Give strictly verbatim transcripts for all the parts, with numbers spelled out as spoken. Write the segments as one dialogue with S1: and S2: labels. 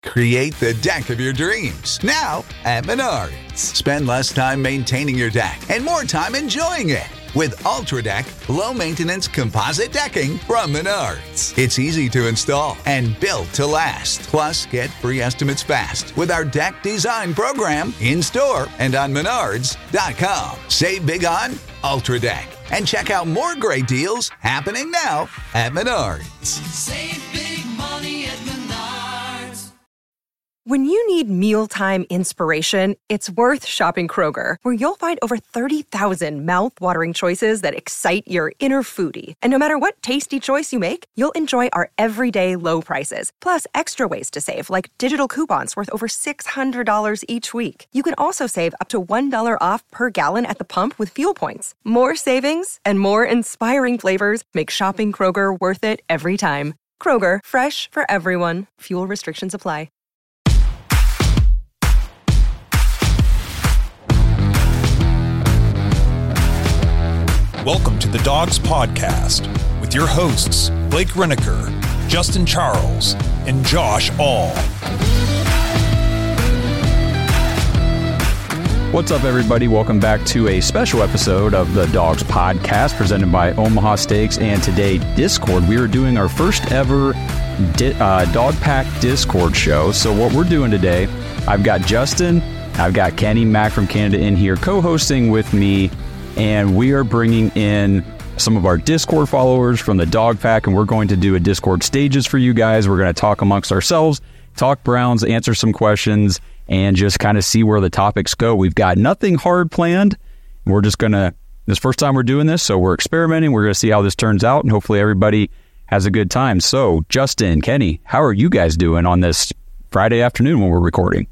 S1: Create the deck of your dreams now at Menards. Spend less time maintaining your deck and more time enjoying it with Ultra Deck low-maintenance composite decking from Menards. It's easy to install and built to last. Plus, get free estimates fast with our deck design program in-store and on menards dot com. Save big on Ultra Deck and check out more great deals happening now at Menards.
S2: Save big money at Menards.
S3: When you need mealtime inspiration, it's worth shopping Kroger, where you'll find over thirty thousand mouth-watering choices that excite your inner foodie. And no matter what tasty choice you make, you'll enjoy our everyday low prices, plus extra ways to save, like digital coupons worth over six hundred dollars each week. You can also save up to one dollar off per gallon at the pump with fuel points. More savings and more inspiring flavors make shopping Kroger worth it every time. Kroger, fresh for everyone. Fuel restrictions apply.
S4: Welcome to the Dogs Podcast with your hosts, Blake Reneker, Justin Charles, and Josh All.
S5: What's up, everybody? Welcome back to a special episode of the Dogs Podcast presented by Omaha Steaks. And today, Discord. We are doing our first ever di- uh, Dog Pack Discord show. So what we're doing today, I've got Justin, I've got Kenny Mack from Canada in here co-hosting with me. And we are bringing in some of our Discord followers from the Dog Pack, and we're going to do a Discord stages for you guys. We're going to talk amongst ourselves, talk Browns, answer some questions, and just kind of see where the topics go. We've got nothing hard planned. We're just going to, this first time we're doing this, so we're experimenting. We're going to see how this turns out, and hopefully everybody has a good time. So, Justin, Kenny, how are you guys doing on this Friday afternoon when we're recording?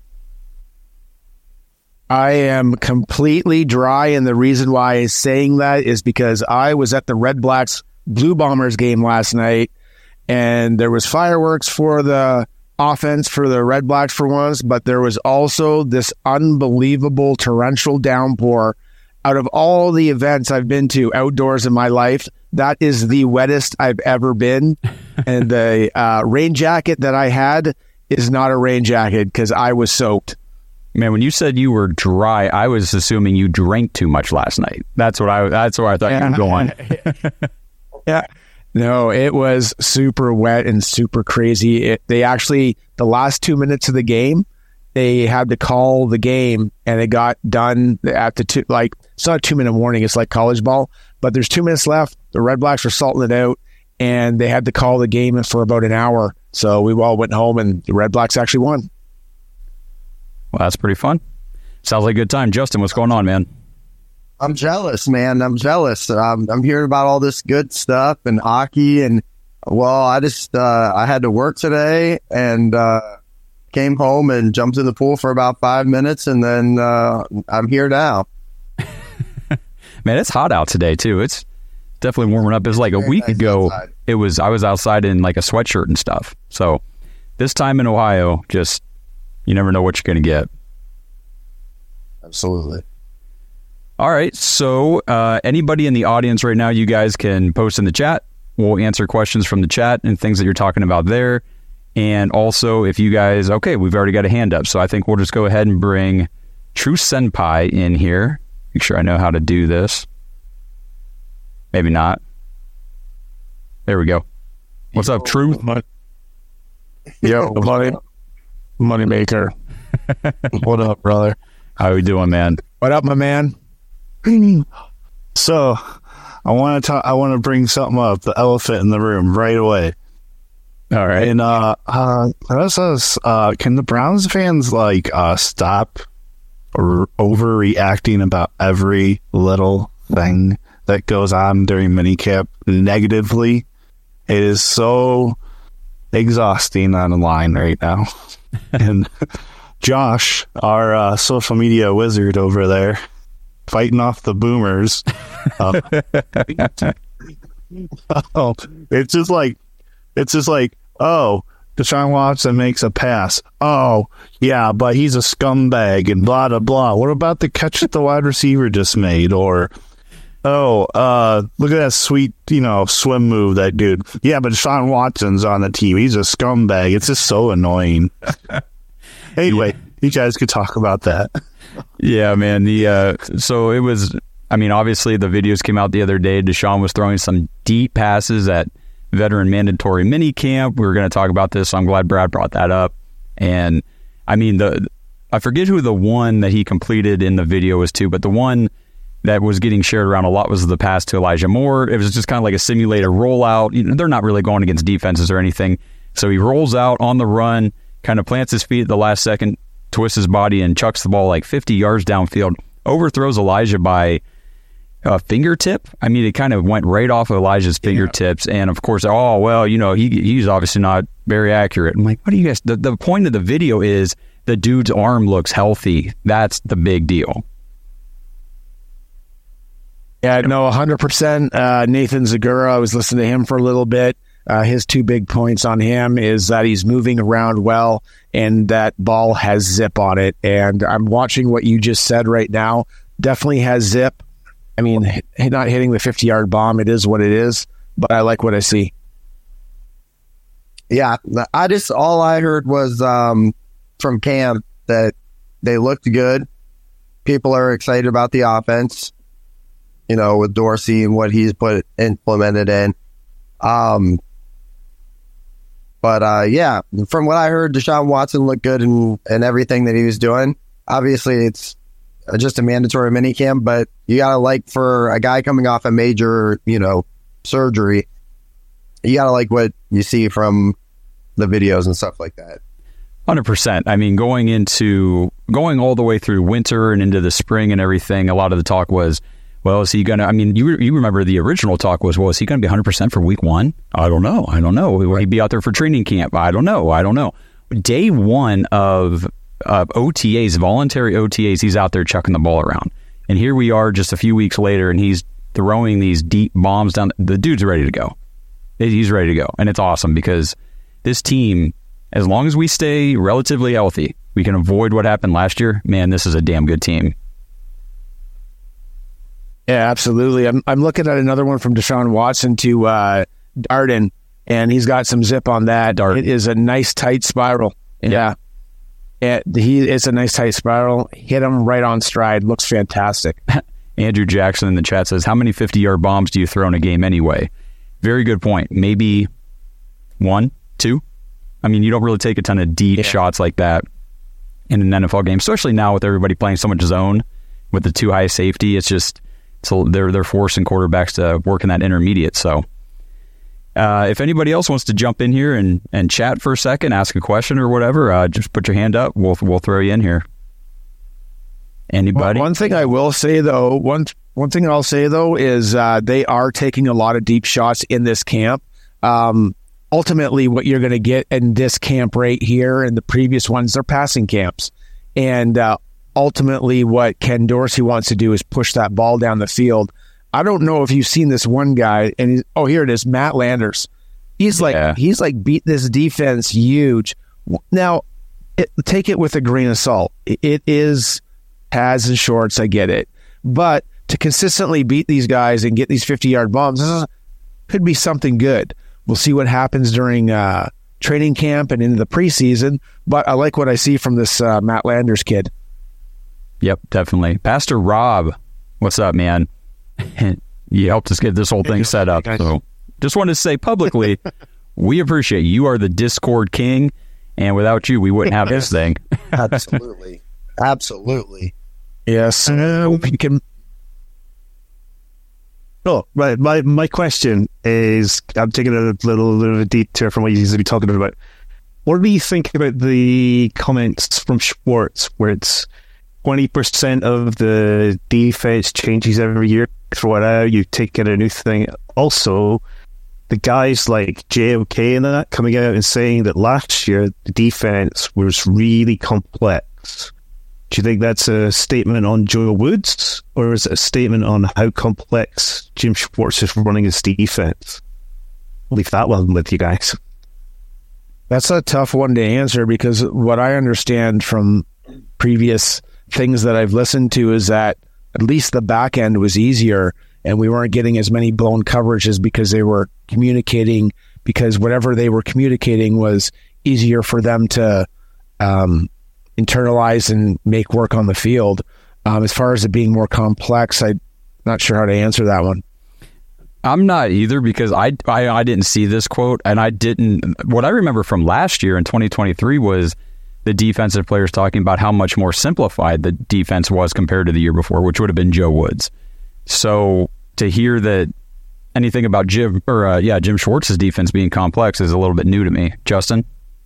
S6: I am completely dry, and the reason why I'm saying that is because I was at the Red Blacks Blue Bombers game last night, and there was fireworks for the offense for the Red Blacks for once, but there was also this unbelievable torrential downpour. Out of all the events I've been to outdoors in my life, that is the wettest I've ever been, and the uh, rain jacket that I had is not a rain jacket because I was soaked.
S5: Man, when you said you were dry, I was assuming you drank too much last night. That's what I. That's where I thought
S6: yeah.
S5: you were going.
S6: yeah, no, it was super wet and super crazy. It, they actually, the last two minutes of the game, they had to call the game, and it got done at the two. Like, it's not a two minute warning; it's like college ball. But there's two minutes left. The Red Blacks were salting it out, and they had to call the game for about an hour. So we all went home, and the Red Blacks actually won.
S5: Well, that's pretty fun. Sounds like a good time. Justin, what's going on, man?
S7: I'm jealous, man. I'm jealous. I'm, I'm hearing about all this good stuff and hockey. And, well, I just, uh, I had to work today and uh, came home and jumped in the pool for about five minutes. And then uh, I'm here now.
S5: Man, it's hot out today, too. It's definitely warming up. It was like a week ago. It was, I was outside in like a sweatshirt and stuff. So this time in Ohio, just, you never know what you're going to get.
S7: Absolutely.
S5: All right. So uh, anybody in the audience right now, you guys can post in the chat. We'll answer questions from the chat and things that you're talking about there. And also, if you guys, okay, we've already got a hand up. So I think we'll just go ahead and bring True Senpai in here. Make sure I know how to do this. Maybe not. There we go. What's up, True?
S6: Yo, money. Moneymaker.
S8: What up, brother?
S5: How we doing, man?
S6: What up, my man?
S8: So, I want to talk. I want to bring something up. The elephant in the room, right away.
S5: All right.
S8: And uh, uh, this is, uh, can the Browns fans like uh stop or overreacting about every little thing that goes on during minicamp negatively? It is so exhausting on the line right now. And Josh, our uh, social media wizard over there, fighting off the boomers. Um, oh, it's just like, it's just like, oh, Deshaun Watson makes a pass. Oh, yeah, but he's a scumbag and blah, blah, blah. What about the catch that the wide receiver just made? Or Oh, uh, look at that sweet, you know, swim move, that dude. Yeah, but Deshaun Watson's on the team. He's a scumbag. It's just so annoying. Anyway, yeah. You guys could talk about that.
S5: Yeah, man. The uh, so it was, I mean, obviously the videos came out the other day. Deshaun was throwing some deep passes at veteran mandatory mini camp. We were going to talk about this, so I'm glad Brad brought that up. And, I mean, the I forget who the one that he completed in the video was to, but the one that was getting shared around a lot was the pass to Elijah Moore. It was just kind of like a simulated rollout. You know, they're not really going against defenses or anything. So he rolls out on the run, kind of plants his feet at the last second, twists his body, and chucks the ball like fifty yards downfield, overthrows Elijah by a fingertip. I mean, it kind of went right off of Elijah's fingertips. Yeah. And, of course, oh, well, you know, he he's obviously not very accurate. I'm like, what do you guys... The, the point of the video is the dude's arm looks healthy. That's the big deal.
S6: Yeah, no, one hundred percent. Uh, Nathan Zagura, I was listening to him for a little bit. Uh, his two big points on him is that he's moving around well and that ball has zip on it. And I'm watching what you just said right now. Definitely has zip. I mean, not hitting the fifty-yard bomb, it is what it is, but I like what I see.
S7: Yeah, I just, all I heard was um, from Cam that they looked good. People are excited about the offense, you know, with Dorsey and what he's put implemented in. Um, but, uh, yeah, from what I heard, Deshaun Watson looked good in, in everything that he was doing. Obviously, it's just a mandatory minicamp, but you got to, like, for a guy coming off a major, you know, surgery, you got to like what you see from the videos and stuff like that.
S5: one hundred percent. I mean, going into, going all the way through winter and into the spring and everything, a lot of the talk was, well, is he going to, I mean, you you remember the original talk was, well, is he going to be one hundred percent for week one? I don't know. I don't know. Will he be out there for training camp? I don't know. I don't know. Day one of uh, O T As, voluntary O T As, he's out there chucking the ball around. And here we are just a few weeks later, and he's throwing these deep bombs down. The dude's ready to go. He's ready to go. And it's awesome because this team, as long as we stay relatively healthy, we can avoid what happened last year. Man, this is a damn good team.
S6: Yeah, absolutely. I'm I'm looking at another one from Deshaun Watson to uh, Darden, and he's got some zip on that. Darden. It is a nice tight spiral. Yeah. yeah. It, he It's a nice tight spiral. Hit him right on stride. Looks fantastic.
S5: Andrew Jackson in the chat says, how many fifty-yard bombs do you throw in a game anyway? Very good point. Maybe one, two. I mean, you don't really take a ton of deep yeah. shots like that in an N F L game, especially now with everybody playing so much zone with the two high safety. It's just, so they're they're forcing quarterbacks to work in that intermediate. So uh, if anybody else wants to jump in here and, and chat for a second, ask a question or whatever, uh, just put your hand up. We'll we'll throw you in here. Anybody?
S6: Well, one thing I will say though, one one thing I'll say though is uh, they are taking a lot of deep shots in this camp. Um, ultimately, what you're going to get in this camp right here and the previous ones, they're passing camps, and uh, ultimately, what Ken Dorsey wants to do is push that ball down the field. I don't know if you've seen this one guy, and he's, oh, here it is, Matt Landers. He's like yeah. he's like beat this defense huge. Now, it, take it with a grain of salt. It, it is pads and shorts. I get it, but to consistently beat these guys and get these fifty-yard bombs, this is, could be something good. We'll see what happens during uh, training camp and into the preseason. But I like what I see from this uh, Matt Landers kid.
S5: Yep, definitely. Pastor Rob, what's up, man? You helped us get this whole thing set up. So just wanted to say publicly, we appreciate you. You are the Discord king, and without you, we wouldn't have this thing.
S7: Absolutely. Absolutely.
S6: Yes. Uh, we can...
S8: Oh, right. My my question is, I'm taking a little, little bit of a detour from what you used to be talking about. What do you think about the comments from Schwartz where it's twenty percent of the defense changes every year, throw it out, you take in a new thing? Also, the guys like J M K and that coming out and saying that last year the defense was really complex. Do you think that's a statement on Joe Woods, or is it a statement on how complex Jim Schwartz is running his defense? I'll leave that one with you guys.
S6: That's a tough one to answer, because what I understand from previous things that I've listened to is that at least the back end was easier, and we weren't getting as many blown coverages because they were communicating, because whatever they were communicating was easier for them to um, internalize and make work on the field. Um, as far as it being more complex, I'm not sure how to answer that one.
S5: I'm not either, because I, I I didn't see this quote, and I didn't. What I remember from last year in twenty twenty-three was the defensive players talking about how much more simplified the defense was compared to the year before, which would have been Joe Woods. So to hear that anything about Jim or uh, yeah Jim Schwartz's defense being complex is a little bit new to me. Justin?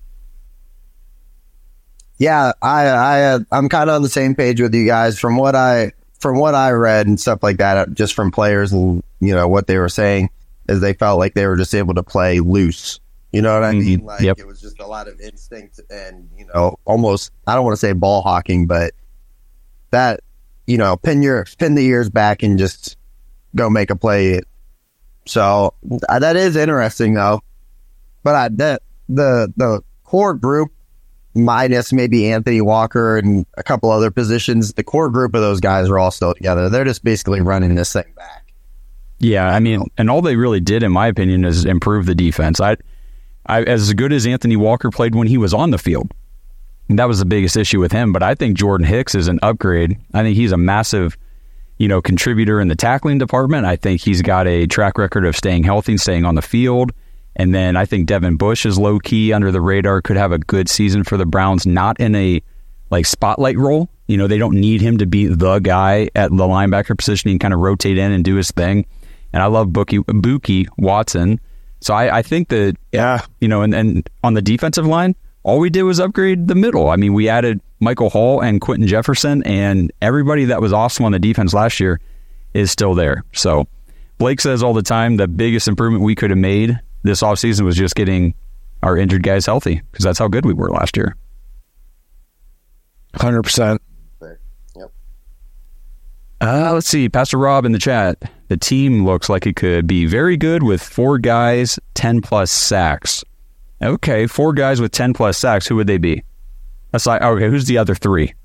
S7: Yeah, I I uh, I'm kind of on the same page with you guys. From what I from what I read and stuff like that, just from players and, you know, what they were saying is they felt like they were just able to play loose. You know what I mean?
S5: Mm-hmm.
S7: Like
S5: yep.
S7: It was just a lot of instinct and, you know, almost, I don't want to say ball hawking, but that, you know, pin your pin the ears back and just go make a play. So uh, that is interesting though. But I, that the the core group, minus maybe Anthony Walker and a couple other positions, the core group of those guys are all still together. They're just basically running this thing back.
S5: Yeah, I mean, and all they really did, in my opinion, is improve the defense. I, I as good as Anthony Walker played when he was on the field, that was the biggest issue with him. But I think Jordan Hicks is an upgrade. I think he's a massive, you know, contributor in the tackling department. I think he's got a track record of staying healthy and staying on the field. And then I think Devin Bush is low-key under the radar, could have a good season for the Browns, not in a like spotlight role. You know, they don't need him to be the guy at the linebacker position. He can kind of rotate in and do his thing. And I love Bookie, Buki Watson. So I, I think that,
S6: Yeah.
S5: you know, and, and on the defensive line, all we did was upgrade the middle. I mean, we added Michael Hall and Quentin Jefferson, and everybody that was awesome on the defense last year is still there. So Blake says all the time the biggest improvement we could have made this offseason was just getting our injured guys healthy, because that's how good we were last year.
S6: one hundred percent.
S7: Yep.
S5: Uh, let's see. Pastor Rob in the chat. The team looks like it could be very good with four guys, ten-plus sacks. Okay, four guys with ten-plus sacks. Who would they be? That's like, okay, who's the other three?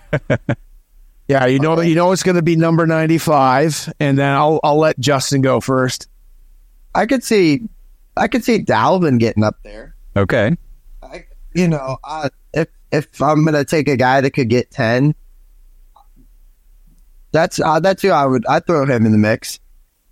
S6: Yeah, you know, you know it's going to be number ninety-five, and then I'll I'll let Justin go first.
S7: I could see, I could see Dalvin getting up there.
S5: Okay.
S7: I, you know, I, if if I'm gonna take a guy that could get ten, that's uh, that's who I would. I'd throw him in the mix.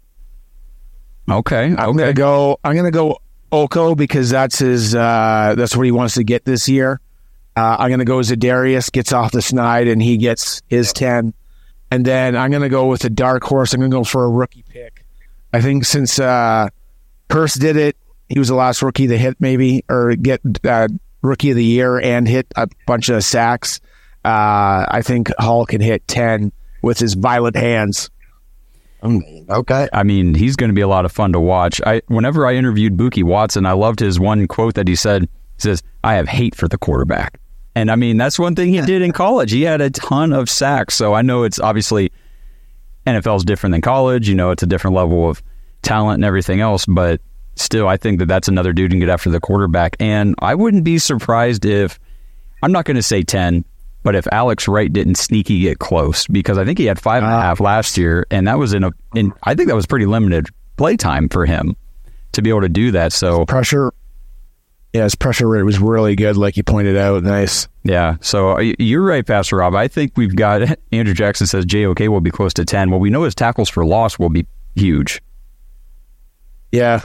S5: Okay.
S6: I'm
S5: okay.
S6: gonna go. I'm gonna go Oko, because that's his. Uh, that's what he wants to get this year. Uh, I'm gonna go Zadarius, gets off the snide and he gets his ten, and then I'm gonna go with a dark horse. I'm gonna go for a rookie pick. I think since uh, Hurst did it, he was the last rookie to hit maybe or get uh, rookie of the year and hit a bunch of sacks. Uh, I think Hall can hit ten with his violent hands.
S7: Okay.
S5: I mean, he's going to be a lot of fun to watch. I whenever I interviewed Buki Watson, I loved his one quote that he said. He says, "I have hate for the quarterback." And I mean, that's one thing he did in college. He had a ton of sacks. So I know it's obviously N F L is different than college. You know, it's a different level of talent and everything else. But still, I think that that's another dude who can get after the quarterback. And I wouldn't be surprised if, I'm not going to say ten, but if Alex Wright didn't sneaky get close, because I think he had five and a half last year, and that was in a, in, I think that was pretty limited play time for him to be able to do that. So
S6: pressure, yeah, his pressure rate was really good, like you pointed out. Nice.
S5: Yeah, so you're right, Pastor Rob. I think we've got, Andrew Jackson says J O K will be close to ten. Well, we know his tackles for loss will be huge.
S6: Yeah.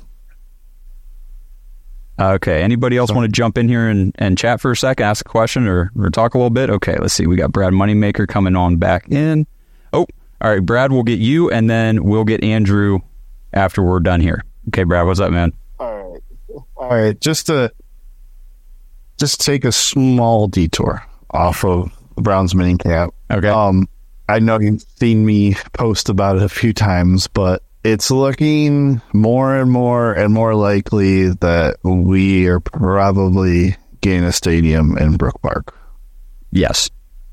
S5: Okay, anybody else want to jump in here and, and chat for a second, ask a question, or, or talk a little bit? Okay, let's see. We got Brad Moneymaker coming on back in. Oh, all right, Brad, we'll get you, and then we'll get Andrew after we're done here. Okay, Brad, what's up, man?
S8: All right. All right, just to just take a small detour off of the Browns mini camp.
S5: Okay.
S8: Um, I know you've seen me post about it a few times, but it's looking more and more and more likely that we are probably getting a stadium in Brook Park.
S5: Yes.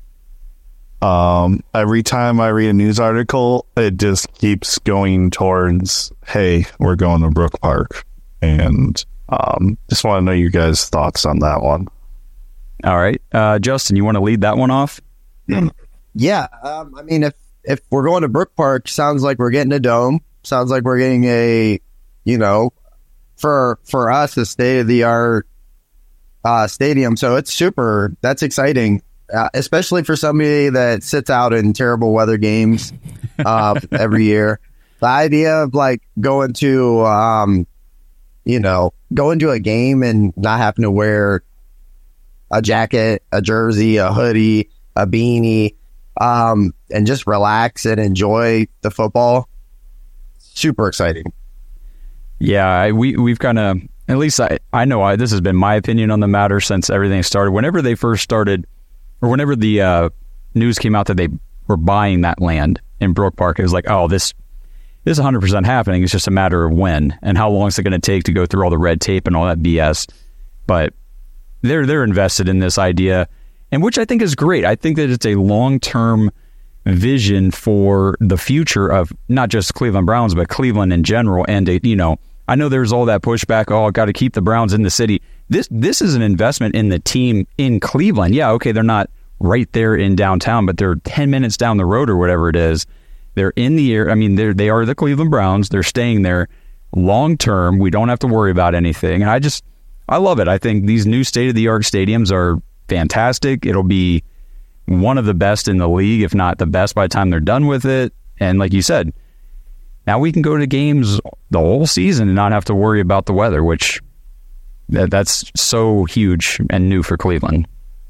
S8: Um, every time I read a news article, it just keeps going towards, hey, we're going to Brook Park. And um, just want to know you guys' thoughts on that one.
S5: All right. Uh, Justin, you want to lead that one off?
S7: Yeah. Um, I mean, if if we're going to Brook Park, sounds like we're getting a dome. Sounds like we're getting a, you know, for for us, a state-of-the-art uh, stadium. So it's super, that's exciting, uh, especially for somebody that sits out in terrible weather games uh, every year. The idea of like going to, um, you know, going to a game and not having to wear a jacket, a jersey, a hoodie, a beanie, um, and just relax and enjoy the football. Super exciting.
S5: Yeah, I, we, we've kind of, at least I, I know I, this has been my opinion on the matter since everything started. Whenever they first started, or whenever the uh, news came out that they were buying that land in Brook Park, it was like, oh, this, this is one hundred percent happening. It's just a matter of when and how long is it going to take to go through all the red tape and all that B S. But they're they're invested in this idea, and which I think is great. I think that it's a long-term vision for the future of not just Cleveland Browns, but Cleveland in general. And, you know, I know there's all that pushback, oh, got to keep the Browns in the city. This this is an investment in the team in Cleveland. Yeah, okay, they're not right there in downtown, but they're ten minutes down the road or whatever it is. They're in the air. I mean, they they are the Cleveland Browns. They're staying there long term. We don't have to worry about anything. And I just, I love it. I think these new state-of-the-art stadiums are fantastic. It'll be one of the best in the league, if not the best by the time they're done with it. And like you said, now we can go to games the whole season and not have to worry about the weather, which that, that's so huge and new for Cleveland.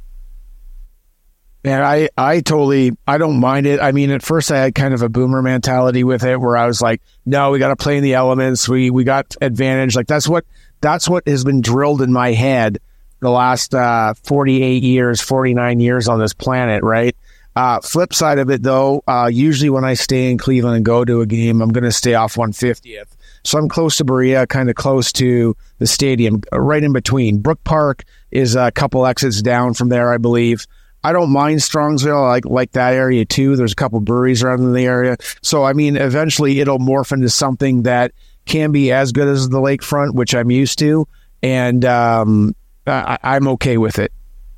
S6: Man, I, I totally, I don't mind it. I mean, at first I had kind of a boomer mentality with it where I was like, no, we got to play in the elements. We, we got advantage. Like that's what, that's what has been drilled in my head the last uh, forty-eight years, forty-nine years on this planet, right? Uh, flip side of it, though, uh, usually when I stay in Cleveland and go to a game, I'm going to stay off one fiftieth. So I'm close to Berea, kind of close to the stadium, right in between. Brook Park is a couple exits down from there, I believe. I don't mind Strongsville. I like, like that area, too. There's a couple breweries around in the area. So, I mean, eventually it'll morph into something that can be as good as the lakefront, which I'm used to. And um, I, I'm okay with it.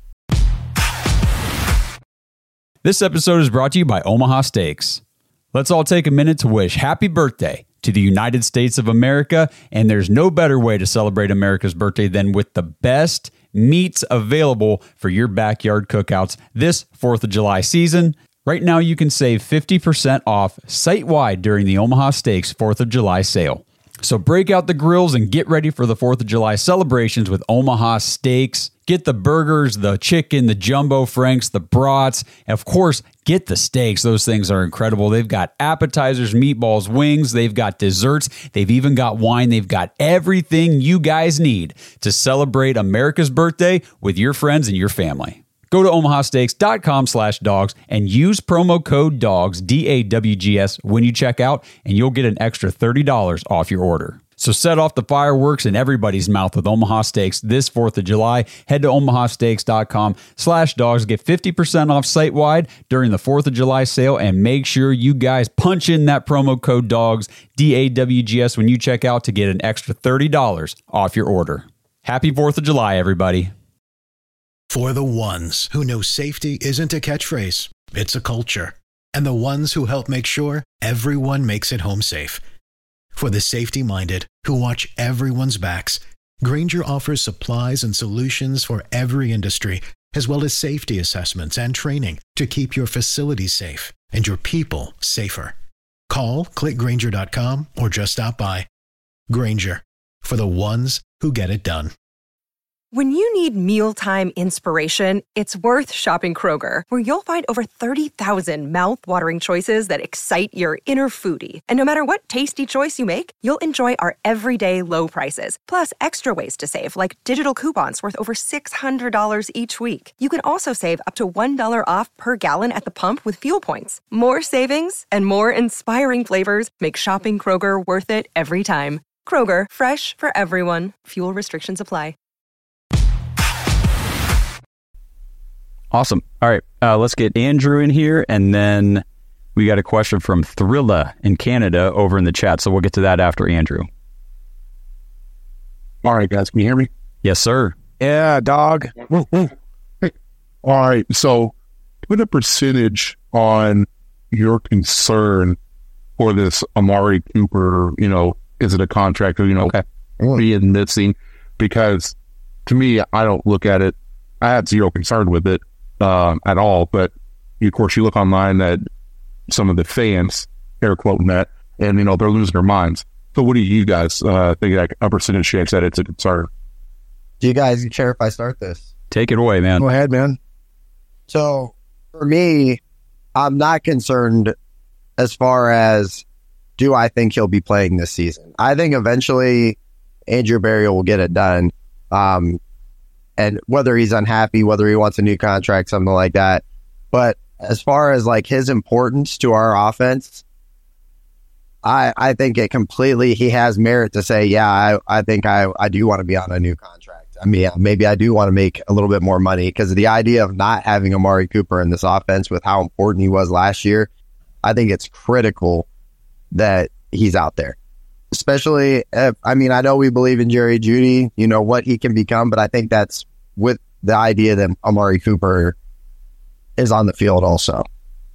S9: This episode is brought to you by Omaha Steaks. Let's all take a minute to wish happy birthday to the United States of America, and there's no better way to celebrate America's birthday than with the best meats available for your backyard cookouts this fourth of July season. Right now, you can save fifty percent off site-wide during the Omaha Steaks fourth of July sale. So break out the grills and get ready for the fourth of July celebrations with Omaha Steaks. Get the burgers, the chicken, the jumbo franks, the brats, and of course, get the steaks. Those things are incredible. They've got appetizers, meatballs, wings. They've got desserts. They've even got wine. They've got everything you guys need to celebrate America's birthday with your friends and your family. Go to omahasteaks.com slash dogs and use promo code DOGS, D A W G S, when you check out, and you'll get an extra thirty dollars off your order. So set off the fireworks in everybody's mouth with Omaha Steaks this fourth of July. Head to omahasteaks.com slash dogs. Get fifty percent off site-wide during the fourth of July sale, and make sure you guys punch in that promo code DOGS, D A W G S, when you check out to get an extra thirty dollars off your order. Happy fourth of July, everybody.
S10: For the ones who know safety isn't a catchphrase, it's a culture. And the ones who help make sure everyone makes it home safe. For the safety-minded who watch everyone's backs, Grainger offers supplies and solutions for every industry, as well as safety assessments and training to keep your facilities safe and your people safer. Call, click Grainger dot com, or just stop by. Grainger, for the ones who get it done.
S3: When you need mealtime inspiration, it's worth shopping Kroger, where you'll find over thirty thousand mouth-watering choices that excite your inner foodie. And no matter what tasty choice you make, you'll enjoy our everyday low prices, plus extra ways to save, like digital coupons worth over six hundred dollars each week. You can also save up to one dollar off per gallon at the pump with fuel points. More savings and more inspiring flavors make shopping Kroger worth it every time. Kroger, fresh for everyone. Fuel restrictions apply.
S5: Awesome. All right, uh, let's get Andrew in here, and then we got a question from Thrilla in Canada over in the chat, so we'll get to that after Andrew.
S8: All right, guys, can you hear me?
S5: Yes, sir.
S6: Yeah, dog.
S8: Woo, woo. Hey. All right, so put a percentage on
S11: your concern for this Amari Cooper, you know, is it a contract or, you know, okay. being missing? Because to me, I don't look at it. I have zero concern with it um, at all. But of course, you look online at some of the fans, air quoting that, and, you know, they're losing their minds. So what do you guys uh, think, like a percentage chance that it's a concern?
S7: Do you guys care if I start this?
S9: Take it away, man.
S6: Go ahead, man.
S7: So for me, I'm not concerned as far as do I think he'll be playing this season. I think eventually Andrew Berry will get it done. Um, and whether he's unhappy, whether he wants a new contract, something like that. But as far as like his importance to our offense, I I think it completely, he has merit to say, yeah, I, I think I, I do want to be on a new contract. I mean, yeah, maybe I do want to make a little bit more money, because the idea of not having Amari Cooper in this offense with how important he was last year, I think it's critical that he's out there. Especially, if, I mean, I know we believe in Jerry Jeudy, you know, what he can become, but I think that's with the idea that Amari Cooper is on the field also.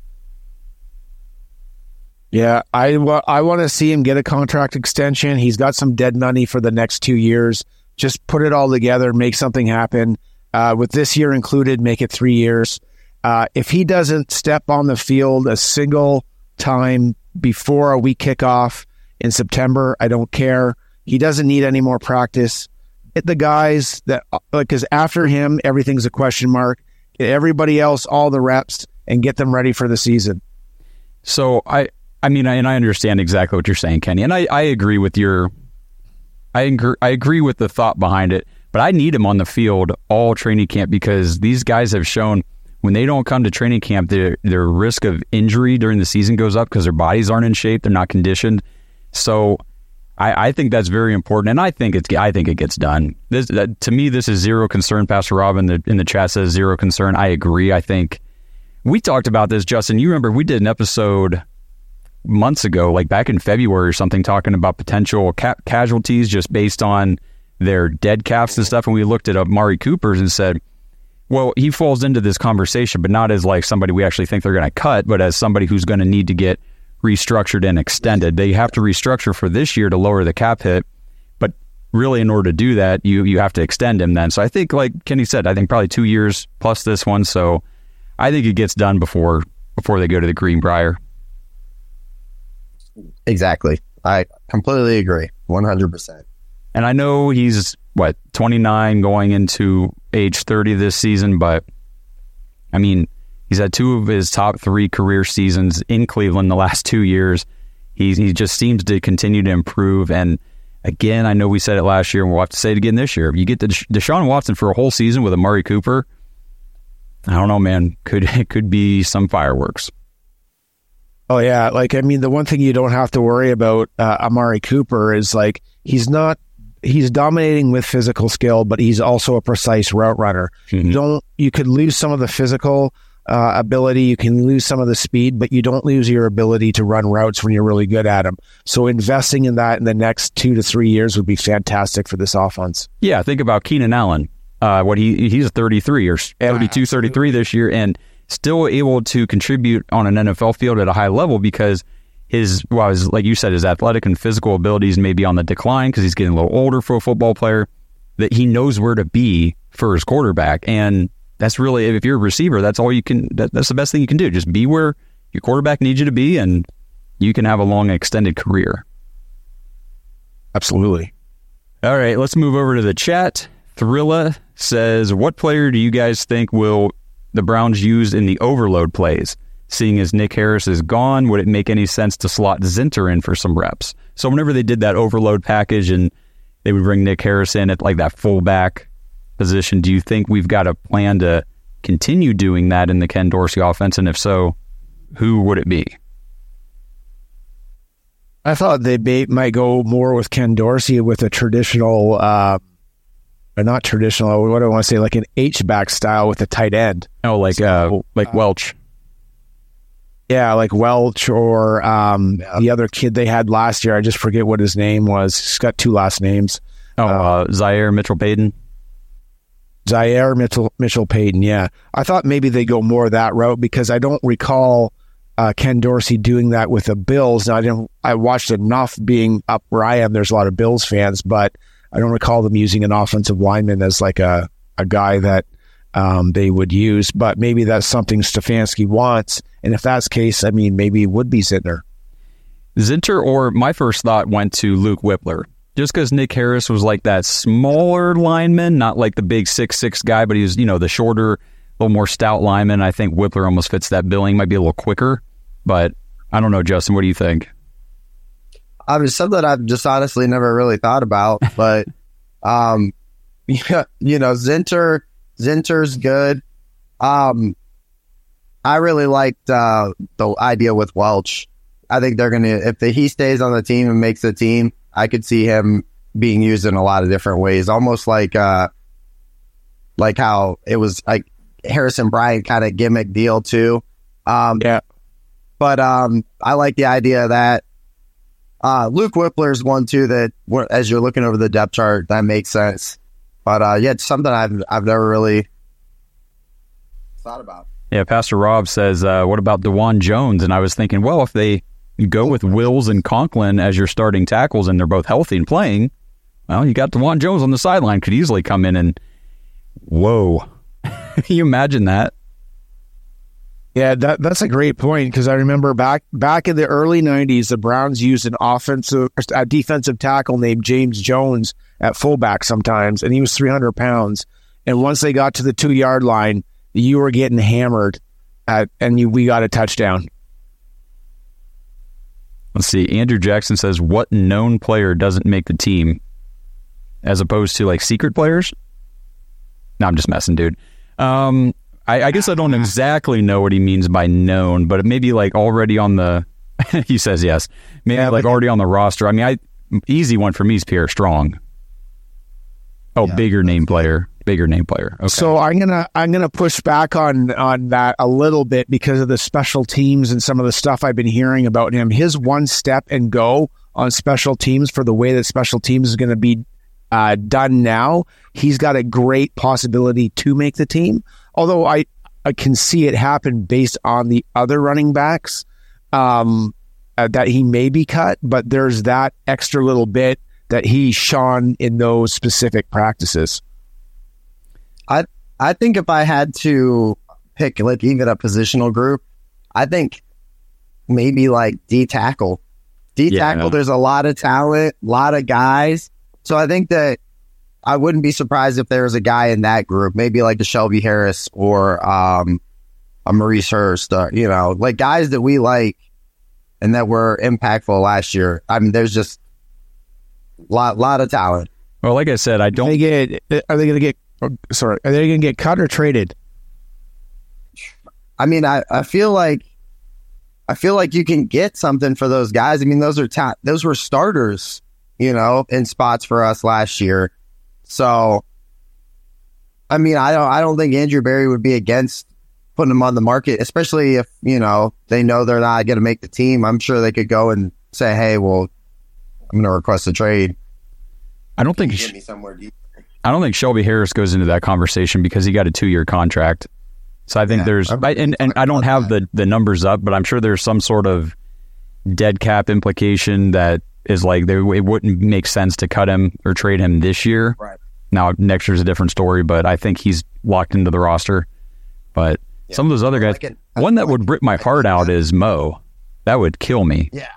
S6: Yeah, I, wa- I want to see him get a contract extension. He's got some dead money for the next two years. Just put it all together, make something happen. Uh, with this year included, make it three years. Uh, if he doesn't step on the field a single time before we kick off in September, I don't care. He doesn't need any more practice. Get the guys that, because after him, everything's a question mark. Get everybody else all the reps and get them ready for the season.
S9: So I, I mean, I, and I understand exactly what you're saying, Kenny, and I, I agree with your, I agree, I agree with the thought behind it. But I need him on the field all training camp, because these guys have shown when they don't come to training camp, their their risk of injury during the season goes up because their bodies aren't in shape, they're not conditioned. So I, I think that's very important, and I think it's I think it gets done. This that, to me, this is zero concern. Pastor Rob in the in the chat says zero concern. I agree. I think we talked about this, Justin. You remember we did an episode months ago, like back in February or something, talking about potential ca- casualties just based on their dead caps and stuff, and we looked at Amari Cooper's and said, well, he falls into this conversation, but not as like somebody we actually think they're going to cut, but as somebody who's going to need to get restructured and extended. They have to restructure for this year to lower the cap hit, but really in order to do that, you you have to extend him then. So I think, like Kenny said, I think probably two years plus this one, so I think it gets done before before they go to the Greenbrier.
S7: Exactly. I completely agree. one hundred percent.
S9: And I know he's, what, twenty-nine going into age thirty this season, but I mean, he's had two of his top three career seasons in Cleveland the last two years. He, he just seems to continue to improve. And again, I know we said it last year, and we'll have to say it again this year. If you get the Deshaun Watson for a whole season with Amari Cooper, I don't know, man. Could it could be some fireworks.
S6: Oh, yeah. Like, I mean, the one thing you don't have to worry about uh, Amari Cooper is, like, he's not, he's dominating with physical skill, but he's also a precise route runner. Mm-hmm. You don't, you could lose some of the physical uh, ability, you can lose some of the speed, but you don't lose your ability to run routes when you're really good at them. So investing in that in the next two to three years would be fantastic for this offense.
S9: Yeah, think about Keenan Allen. Uh, what he he's thirty-three or thirty-two, thirty-three this year, and still able to contribute on an N F L field at a high level because his, well, his, like you said, his athletic and physical abilities may be on the decline because he's getting a little older for a football player, that he knows where to be for his quarterback. And that's really, if you're a receiver, that's all you can, that, that's the best thing you can do. Just be where your quarterback needs you to be, and you can have a long, extended career.
S6: Absolutely.
S9: All right, let's move over to the chat. Thrilla says, what player do you guys think will the Browns use in the overload plays? Seeing as Nick Harris is gone, would it make any sense to slot Zinter in for some reps? So whenever they did that overload package and they would bring Nick Harris in at like that fullback position, do you think we've got a plan to continue doing that in the Ken Dorsey offense? And if so, who would it be?
S6: I thought they may, might go more with Ken Dorsey with a traditional, uh, or not traditional, what do I want to say, like an H-back style with a tight end.
S9: Oh, like so, uh, like uh, Welch.
S6: Yeah, like Welch or um, yeah. the other kid they had last year. I just forget what his name was. He's got two last names.
S9: Oh, uh, uh, Zaire Mitchell-Payton.
S6: Zaire Mitchell Mitchell-Payton, yeah. I thought maybe they go more that route because I don't recall uh, Ken Dorsey doing that with the Bills. Now, I didn't. I watched enough being up where I am. There's a lot of Bills fans, but I don't recall them using an offensive lineman as like a, a guy that um, they would use. But maybe that's something Stefanski wants. And if that's the case, I mean, maybe it would be Zentner.
S5: Zinter, or my first thought went to Luke Whippler. Just because Nick Harris was like that smaller lineman, not like the big six six guy, but he was, you know, the shorter, a little more stout lineman. I think Whippler almost fits that billing. Might be a little quicker, but I don't know, Justin. What do you think?
S7: I mean, something I've just honestly never really thought about, but um, yeah, you know, Zinter, Zinter's good. Um, I really liked uh, the idea with Welch. I think they're gonna, if the, he stays on the team and makes the team, I could see him being used in a lot of different ways, almost like uh, like how it was like Harrison Bryant kind of gimmick deal too. Um,
S6: yeah,
S7: but um, I like the idea of that. Uh, Luke Whippler's one too that, as you're looking over the depth chart, that makes sense. But uh, yeah, it's something I've I've never really thought about.
S5: Yeah, Pastor Rob says, uh, what about DeJuan Jones? And I was thinking, well, if they go with Wills and Conklin as your starting tackles and they're both healthy and playing, well, you got DeJuan Jones on the sideline, could easily come in and, whoa. Can you imagine that?
S6: Yeah, that that's a great point, because I remember back back in the early nineties, the Browns used an offensive, a defensive tackle named James Jones at fullback sometimes, and he was three hundred pounds. And once they got to the two-yard line, you were getting hammered, at, and you, we got a touchdown.
S5: Let's see. Andrew Jackson says, what known player doesn't make the team as opposed to like secret players? No, I'm just messing, dude. Um, I, I guess I don't exactly know what he means by known, but maybe like already on the, he says yes, maybe yeah, like already on the roster. I mean, I easy one for me is Pierre Strong. Oh, yeah, bigger name player. Bigger name player. Okay.
S6: So I'm gonna I'm gonna push back on on that a little bit because of the special teams and some of the stuff I've been hearing about him. His one step and go on special teams, for the way that special teams is going to be uh, done now, he's got a great possibility to make the team. Although I I can see it happen based on the other running backs um, uh, that he may be cut, but there's that extra little bit that he shone in those specific practices.
S7: I I think if I had to pick like even a positional group, I think maybe like D tackle. D tackle, yeah. There's a lot of talent, a lot of guys. So I think that I wouldn't be surprised if there was a guy in that group, maybe like a Shelby Harris or um, a Maurice Hurst, or, you know, like guys that we like and that were impactful last year. I mean, there's just a lot, lot of talent.
S5: Well, like I said, I don't
S6: they get. Are they going to get? Sorry, are they going to get cut or traded?
S7: I mean, I, I feel like I feel like you can get something for those guys. I mean, those are ta- those were starters, you know, in spots for us last year. So, I mean, I don't I don't think Andrew Berry would be against putting them on the market, especially if, you know, they know they're not going to make the team. I'm sure they could go and say, hey, well, I'm going to request a trade.
S5: I don't think
S7: get me somewhere deep.
S5: I don't think Shelby Harris goes into that conversation because he got a two-year contract. So I think yeah, there's, I, and, and I don't have the, the numbers up, but I'm sure there's some sort of dead cap implication that is like, they, it wouldn't make sense to cut him or trade him this year.
S7: Right.
S5: Now, next year's a different story, but I think he's locked into the roster. But yeah. some of those other guys, like it, one that like would rip my heart out that. is Mo. That would kill me.
S7: Yeah.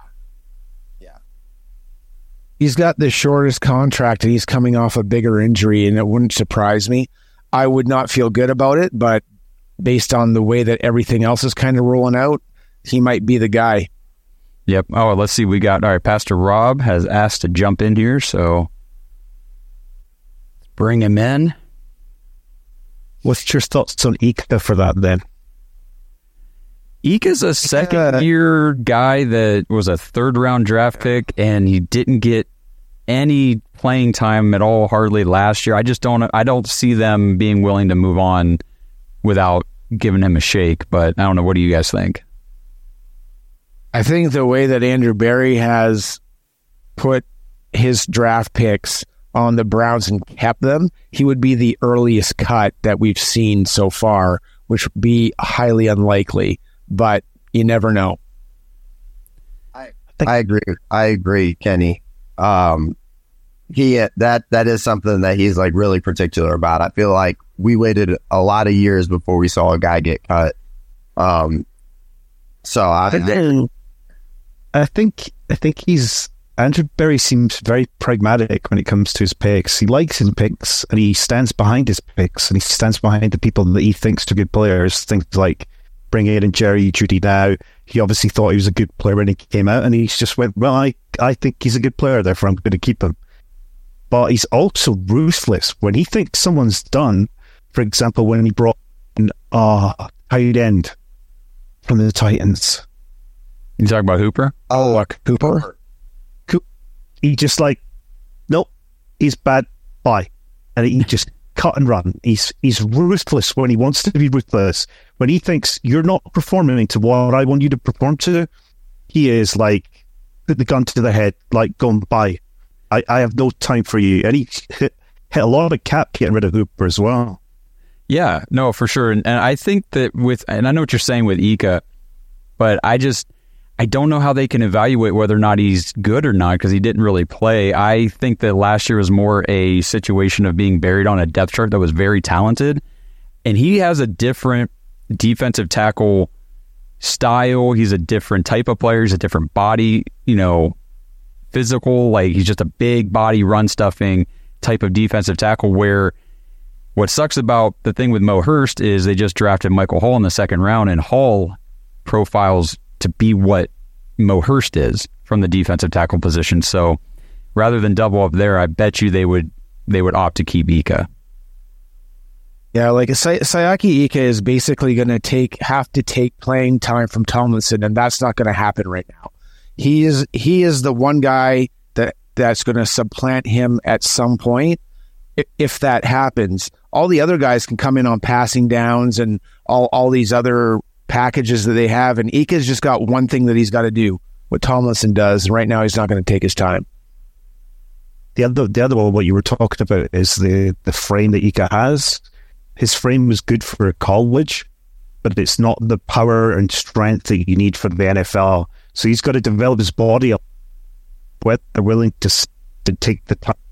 S6: He's got the shortest contract and he's coming off a bigger injury, and it wouldn't surprise me. I would not feel good about it, but based on the way that everything else is kind of rolling out, he might be the guy.
S5: Yep. Oh, let's see. We got, all right, Pastor Rob has asked to jump in here, so bring him in.
S6: What's your thoughts on Ika for that then?
S5: Ika's a second-year guy that was a third-round draft pick, and he didn't get any playing time at all hardly last year. I just don't I don't see them being willing to move on without giving him a shake, but I don't know. What do you guys think?
S6: I think the way that Andrew Berry has put his draft picks on the Browns and kept them, he would be the earliest cut that we've seen so far, which would be highly unlikely. But you never know.
S7: I I agree. I agree, Kenny. Um, he that that is something that he's like really particular about. I feel like we waited a lot of years before we saw a guy get cut. Um, so I, I,
S8: I think I think he's Andrew Berry seems very pragmatic when it comes to his picks. He likes his picks and he stands behind his picks and he stands behind the people that he thinks are good players. Things like bringing in Jerry Jeudy now. He obviously thought he was a good player when he came out, and he just went, well, I, I think he's a good player, therefore I'm going to keep him. But he's also ruthless. When he thinks someone's done, for example, when he brought in uh, tight end from the Titans.
S5: You talking about Hooper?
S7: Oh,
S8: uh, Cooper? Cooper? He just like, nope, he's bad, bye. And he just cut and run. He's he's ruthless when he wants to be ruthless. When he thinks you're not performing to what I want you to perform to, he is like, put the gun to the head, like, going, bye. I, I have no time for you. And he hit, hit a lot of cap getting rid of Hooper as well.
S5: Yeah, no, for sure. And, and I think that with, and I know what you're saying with Ika, but I just, I don't know how they can evaluate whether or not he's good or not because he didn't really play. I think that last year was more a situation of being buried on a depth chart that was very talented. And he has a different defensive tackle style. He's a different type of player. He's a different body, you know, physical. Like he's just a big body run stuffing type of defensive tackle where what sucks about the thing with Mo Hurst is they just drafted Michael Hall in the second round, and Hall profiles to be what Mo Hurst is from the defensive tackle position. So rather than double up there, I bet you they would they would opt to keep Ika.
S6: Yeah, like Say- Sayaki Ika is basically going to take have to take playing time from Tomlinson, and that's not going to happen right now. He is he is the one guy that that's going to supplant him at some point. If that happens, all the other guys can come in on passing downs and all, all these other packages that they have, and Ika's just got one thing that he's got to do, what Tomlinson does, and right now he's not going to take his time.
S8: The other, the other one, what you were talking about, is the, the frame that Ika has. His frame was good for college, but it's not the power and strength that you need for the N F L. So he's got to develop his body up with, they're willing to, to take the time.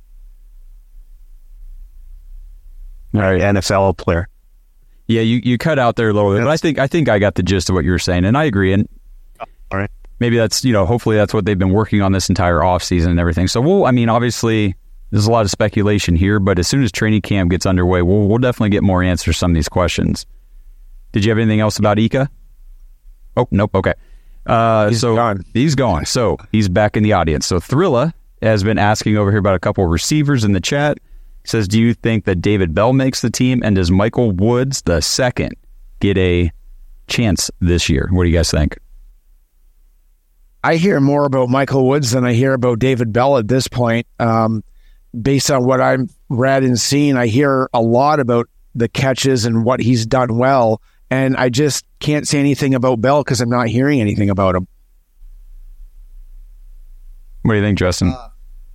S8: Right, N F L player.
S5: Yeah, you, you cut out there a little bit, but I think I think I got the gist of what you were saying, and I agree. And
S8: all right,
S5: maybe that's, you know, hopefully that's what they've been working on this entire offseason and everything. So we'll, I mean, obviously there's a lot of speculation here, but as soon as training camp gets underway, we'll we'll definitely get more answers to some of these questions. Did you have anything else about Ika? Oh, nope. Okay. Uh,
S6: he's
S5: so
S6: gone.
S5: He's gone. So he's back in the audience. So Thrilla has been asking over here about a couple of receivers in the chat. Says, do you think that David Bell makes the team, and does Michael Woods the second get a chance this year? What do you guys think?
S6: I hear more about Michael Woods than I hear about David Bell at this point. Um, based on what I've read and seen, I hear a lot about the catches and what he's done well, and I just can't say anything about Bell because I'm not hearing anything about him.
S5: What do you think, Justin?
S7: Uh,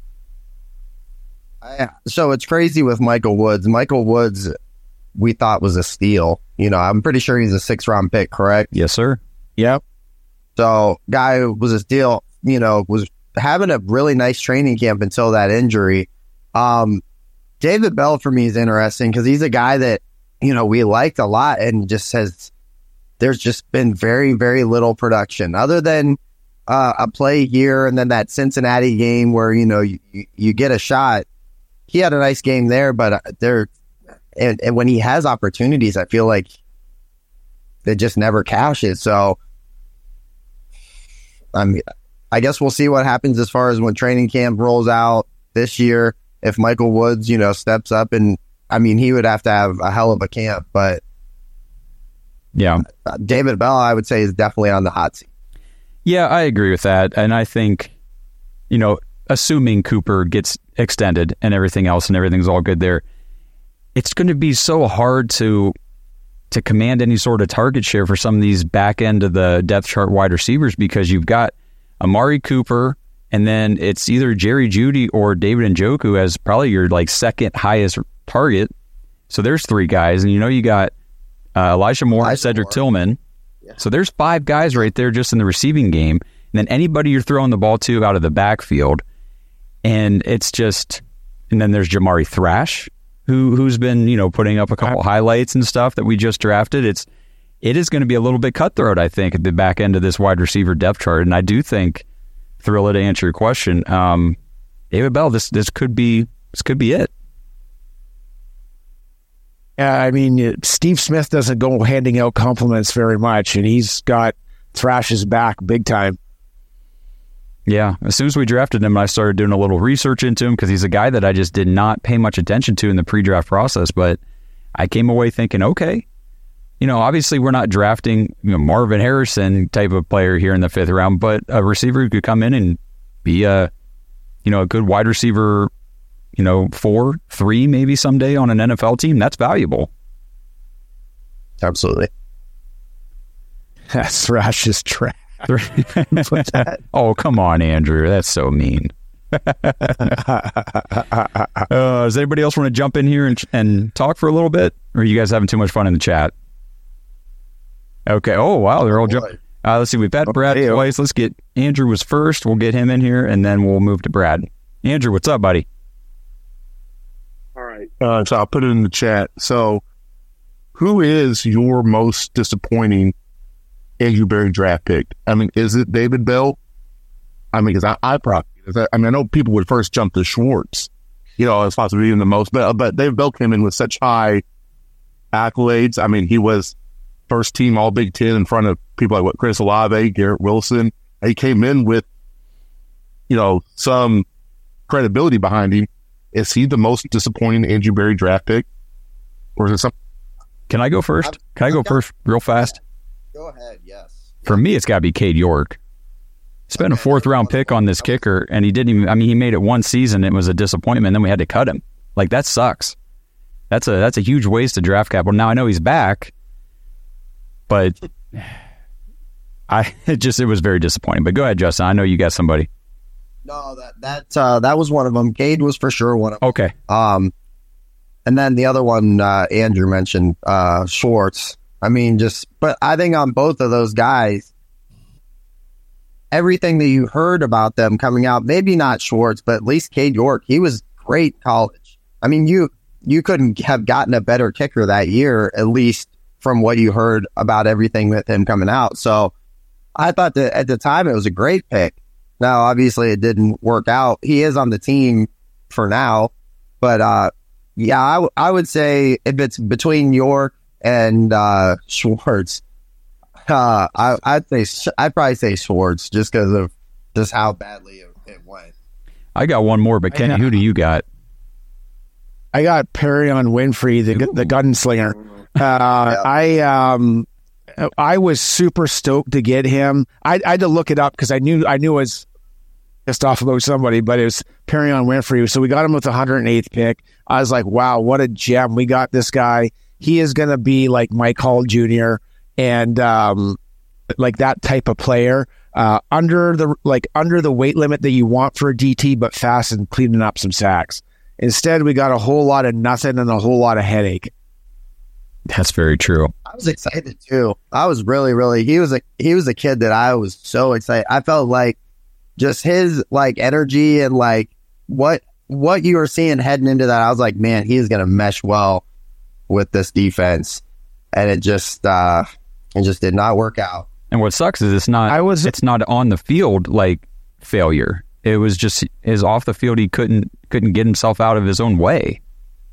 S7: I, so it's crazy with Michael Woods. Michael Woods, we thought was a steal. You know, I'm pretty sure he's a six round pick, correct?
S5: Yes, sir.
S6: Yep.
S7: So guy was a steal, you know, was having a really nice training camp until that injury. Um, David Bell for me is interesting because he's a guy that, you know, we liked a lot and just has, there's just been very, very little production other than uh, a play here and then that Cincinnati game where, you know, you, you get a shot. He had a nice game there, but there, and, and when he has opportunities, I feel like they just never cash it. So, I mean, I guess we'll see what happens as far as when training camp rolls out this year. If Michael Woods, you know, steps up, and I mean, he would have to have a hell of a camp, but
S5: yeah,
S7: David Bell, I would say, is definitely on the hot seat.
S5: Yeah, I agree with that, and I think, you know, assuming Cooper gets extended and everything else and everything's all good there, it's going to be so hard to to command any sort of target share for some of these back end of the depth chart wide receivers because you've got Amari Cooper and then it's either Jerry Jeudy or David Njoku as probably your like second highest target. So there's three guys, and you know you got uh, Elijah Moore,
S7: Elijah
S5: Cedric
S7: Moore.
S5: Tillman, So there's five guys right there just in the receiving game. And then anybody you're throwing the ball to out of the backfield. And it's just, and then there's Jamari Thrash, who, who's been, you know, putting up a couple highlights and stuff that we just drafted. It's, it is going to be a little bit cutthroat, I think, at the back end of this wide receiver depth chart. And I do think, Thrilla, to answer your question, um, David Bell, this, this could be, this could be it.
S6: Yeah, I mean, Steve Smith doesn't go handing out compliments very much, and he's got Thrash's back big time.
S5: Yeah, as soon as we drafted him, I started doing a little research into him because he's a guy that I just did not pay much attention to in the pre-draft process, but I came away thinking, okay, you know, obviously we're not drafting, you know, Marvin Harrison type of player here in the fifth round, but a receiver who could come in and be a, you know, a good wide receiver, you know, four, three, maybe someday on an N F L team, that's valuable.
S7: Absolutely.
S6: That's Thrash's trash.
S5: Oh, come on, Andrew. That's so mean. uh, does anybody else want to jump in here and, and talk for a little bit? Or are you guys having too much fun in the chat? Okay. Oh, wow. They're all jumping. Uh, let's see. We've had Brad twice. Let's get Andrew was first. We'll get him in here, and then we'll move to Brad. Andrew, what's up, buddy?
S11: All right. Uh, so I'll put it in the chat. So who is your most disappointing Andrew Berry draft pick? I mean, is it David Bell? I mean, because I, I probably, I mean, I know people would first jump to Schwartz, you know, as possibly even the most, but, but David Bell came in with such high accolades. I mean, he was first team All Big Ten in front of people like what Chris Olave, Garrett Wilson. He came in with, you know, some credibility behind him. Is he the most disappointing Andrew Berry draft pick? Or is it something?
S5: Can I go first? Can I go first real fast?
S7: Go ahead, yes.
S5: For me, it's got to be Cade York. Spent okay. a fourth round pick on this kicker, and he didn't even, I mean, he made it one season. It was a disappointment. Then we had to cut him. Like, that sucks. That's a that's a huge waste of draft capital. Now, I know he's back, but I it just, it was very disappointing. But go ahead, Justin. I know you got somebody.
S7: No, that that, uh, that was one of them. Cade was for sure one of them.
S5: Okay.
S7: Um, and then the other one, uh, Andrew mentioned, uh, Schwartz. I mean, just, but I think on both of those guys, everything that you heard about them coming out, maybe not Schwartz, but at least Cade York, he was great in college. I mean, you, you couldn't have gotten a better kicker that year, at least from what you heard about everything with him coming out. So I thought that at the time it was a great pick. Now, obviously it didn't work out. He is on the team for now, but, uh, yeah, I, w- I would say if it's between York and uh, Schwartz, uh, I, I'd say I'd probably say Schwartz just because of just how badly it, it went.
S5: I got one more, but Kenny, who do you got?
S6: I got Perion Winfrey, the Ooh. the gunslinger. Uh, yeah. I um, I was super stoked to get him. I, I had to look it up because I knew I knew it was pissed off about somebody, but it was Perion Winfrey. So we got him with the one hundred eighth pick. I was like, wow, what a gem! We got this guy. He is going to be like Mike Hall Junior and um, like that type of player uh, under the like under the weight limit that you want for a D T, but fast and cleaning up some sacks. Instead, we got a whole lot of nothing and a whole lot of headache.
S5: That's very true.
S7: I was excited too. I was really, really. He was a he was a kid that I was so excited. I felt like just his like energy and like what what you were seeing heading into that. I was like, man, he is going to mesh well with this defense, and it just uh it just did not work out.
S5: And what sucks is it's not I was it's not on the field like failure. It was just his off the field. He couldn't couldn't get himself out of his own way.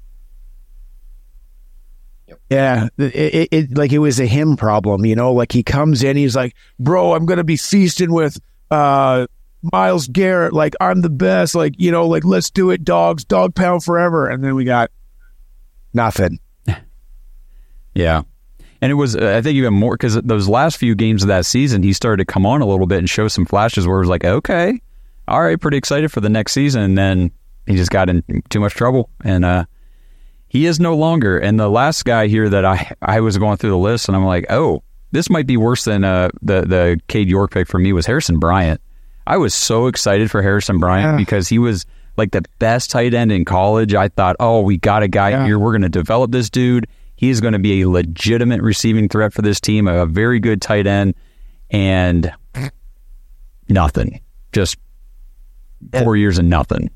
S6: Yeah, it, it, it like it was a him problem, you know. Like he comes in, he's like, "Bro, I'm gonna be feasting with uh Myles Garrett. Like I'm the best. Like you know, like let's do it, dogs, dog pound forever." And then we got nothing.
S5: Yeah. And it was, uh, I think, even more because those last few games of that season, he started to come on a little bit and show some flashes where it was like, okay, all right, pretty excited for the next season. And then he just got in too much trouble. And uh, he is no longer. And the last guy here that I I was going through the list, and I'm like, oh, this might be worse than uh, the, the Cade York pick for me was Harrison Bryant. I was so excited for Harrison Bryant yeah. because he was like the best tight end in college. I thought, oh, we got a guy yeah. here. We're going to develop this dude. He is going to be a legitimate receiving threat for this team, a very good tight end, and nothing. Just four yeah. years and nothing.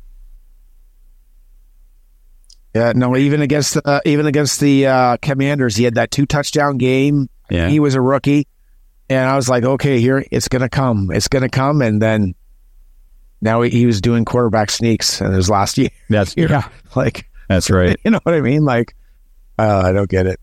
S6: Yeah, no, even against the, uh, even against the uh, Commanders, he had that two touchdown game.
S5: Yeah.
S6: He was a rookie, and I was like, okay, here it's gonna come, it's gonna come, and then now he, he was doing quarterback sneaks in his last year.
S5: That's
S6: year.
S5: yeah,
S6: like
S5: that's right.
S6: You know what I mean? Like, uh, I don't get it.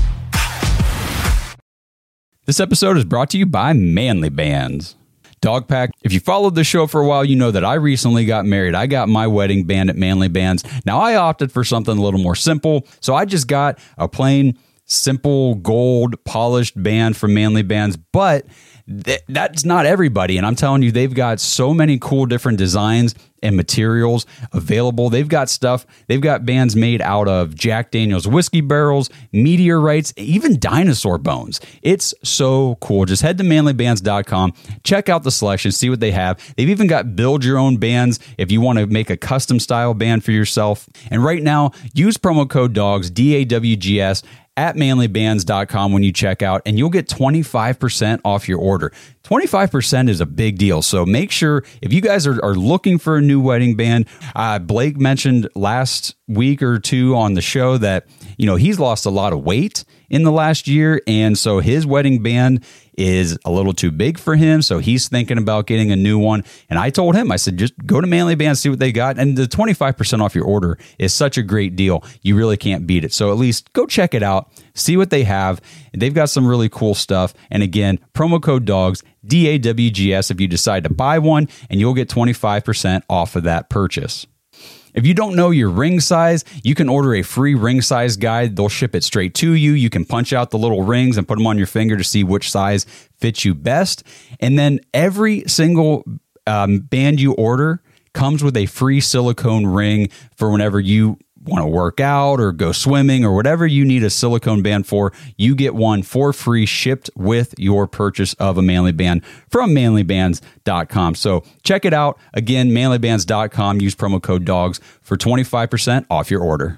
S9: This episode is brought to you by Manly Bands. Dog Pack, if you followed the show for a while, you know that I recently got married. I got my wedding band at Manly Bands. Now, I opted for something a little more simple, so I just got a plain, simple, gold, polished band from Manly Bands, but th- that's not everybody, and I'm telling you, they've got so many cool different designs and materials available. They've got stuff, they've got bands made out of Jack Daniel's whiskey barrels, meteorites, even dinosaur bones. It's so cool. Just head to manly bands dot com, check out the selection, see what they have. They've even got build your own bands if you want to make a custom style band for yourself. And right now, use promo code DAWGS, D A W G S, at manly bands dot com when you check out, and you'll get twenty-five percent off your order. twenty-five percent is a big deal, so make sure if you guys are, are looking for a new wedding band, uh, Blake mentioned last week or two on the show that, you know, he's lost a lot of weight in the last year, and so his wedding band is a little too big for him, so he's thinking about getting a new one. And I told him, I said, just go to Manly Bands, see what they got, and the twenty-five percent off your order is such a great deal. You really can't beat it. So at least go check it out, see what they have. They've got some really cool stuff. And again, promo code DAWGS, D A W G S, if you decide to buy one, and you'll get twenty-five percent off of that purchase. If you don't know your ring size, you can order a free ring size guide. They'll ship it straight to you. You can punch out the little rings and put them on your finger to see which size fits you best. And then every single um, band you order comes with a free silicone ring for whenever you want to work out or go swimming or whatever you need a silicone band for. You get one for free shipped with your purchase of a Manly Band from manly bands dot com. So check it out. Again, manly bands dot com. Use promo code DAWGS for twenty-five percent off your order.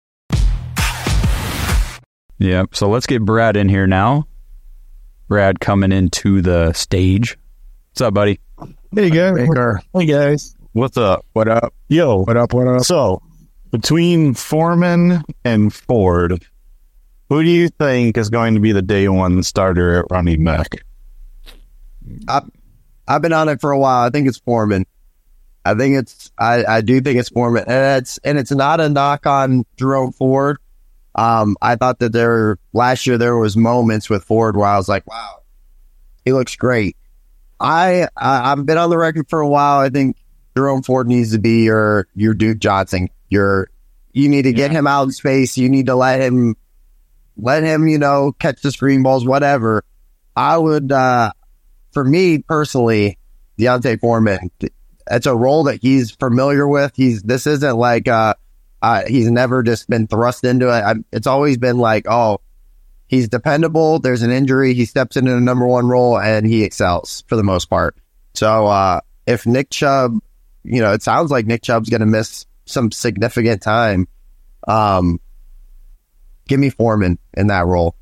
S5: Yeah, so let's get Brad in here now. Brad coming into the stage. What's up, buddy?
S8: There you go.
S6: Baker.
S8: Hey, guys.
S6: What's up? What up?
S8: Yo.
S6: What up? What up?
S8: So, between Foreman and Ford, who do you think is going to be the day one starter at running back?
S7: I've, I've been on it for a while. I think it's Foreman. I think it's, I, I do think it's Foreman. And it's, and it's not a knock on Jerome Ford. Um, I thought that there, last year there was moments with Ford where I was like, wow, he looks great. I, I I've been on the record for a while. I think Jerome Ford needs to be your, your Duke Johnson. You're, you need to get yeah. him out in space. You need to let him, let him, you know, catch the screen balls, whatever. I would, uh, for me personally, Deontay Foreman, it's a role that he's familiar with. He's, this isn't like, uh, uh he's never just been thrust into it. I, it's always been like, oh, he's dependable. There's an injury. He steps into the number one role and he excels for the most part. So, uh, if Nick Chubb, you know, it sounds like Nick Chubb's going to miss some significant time. Um, give me Foreman in that role.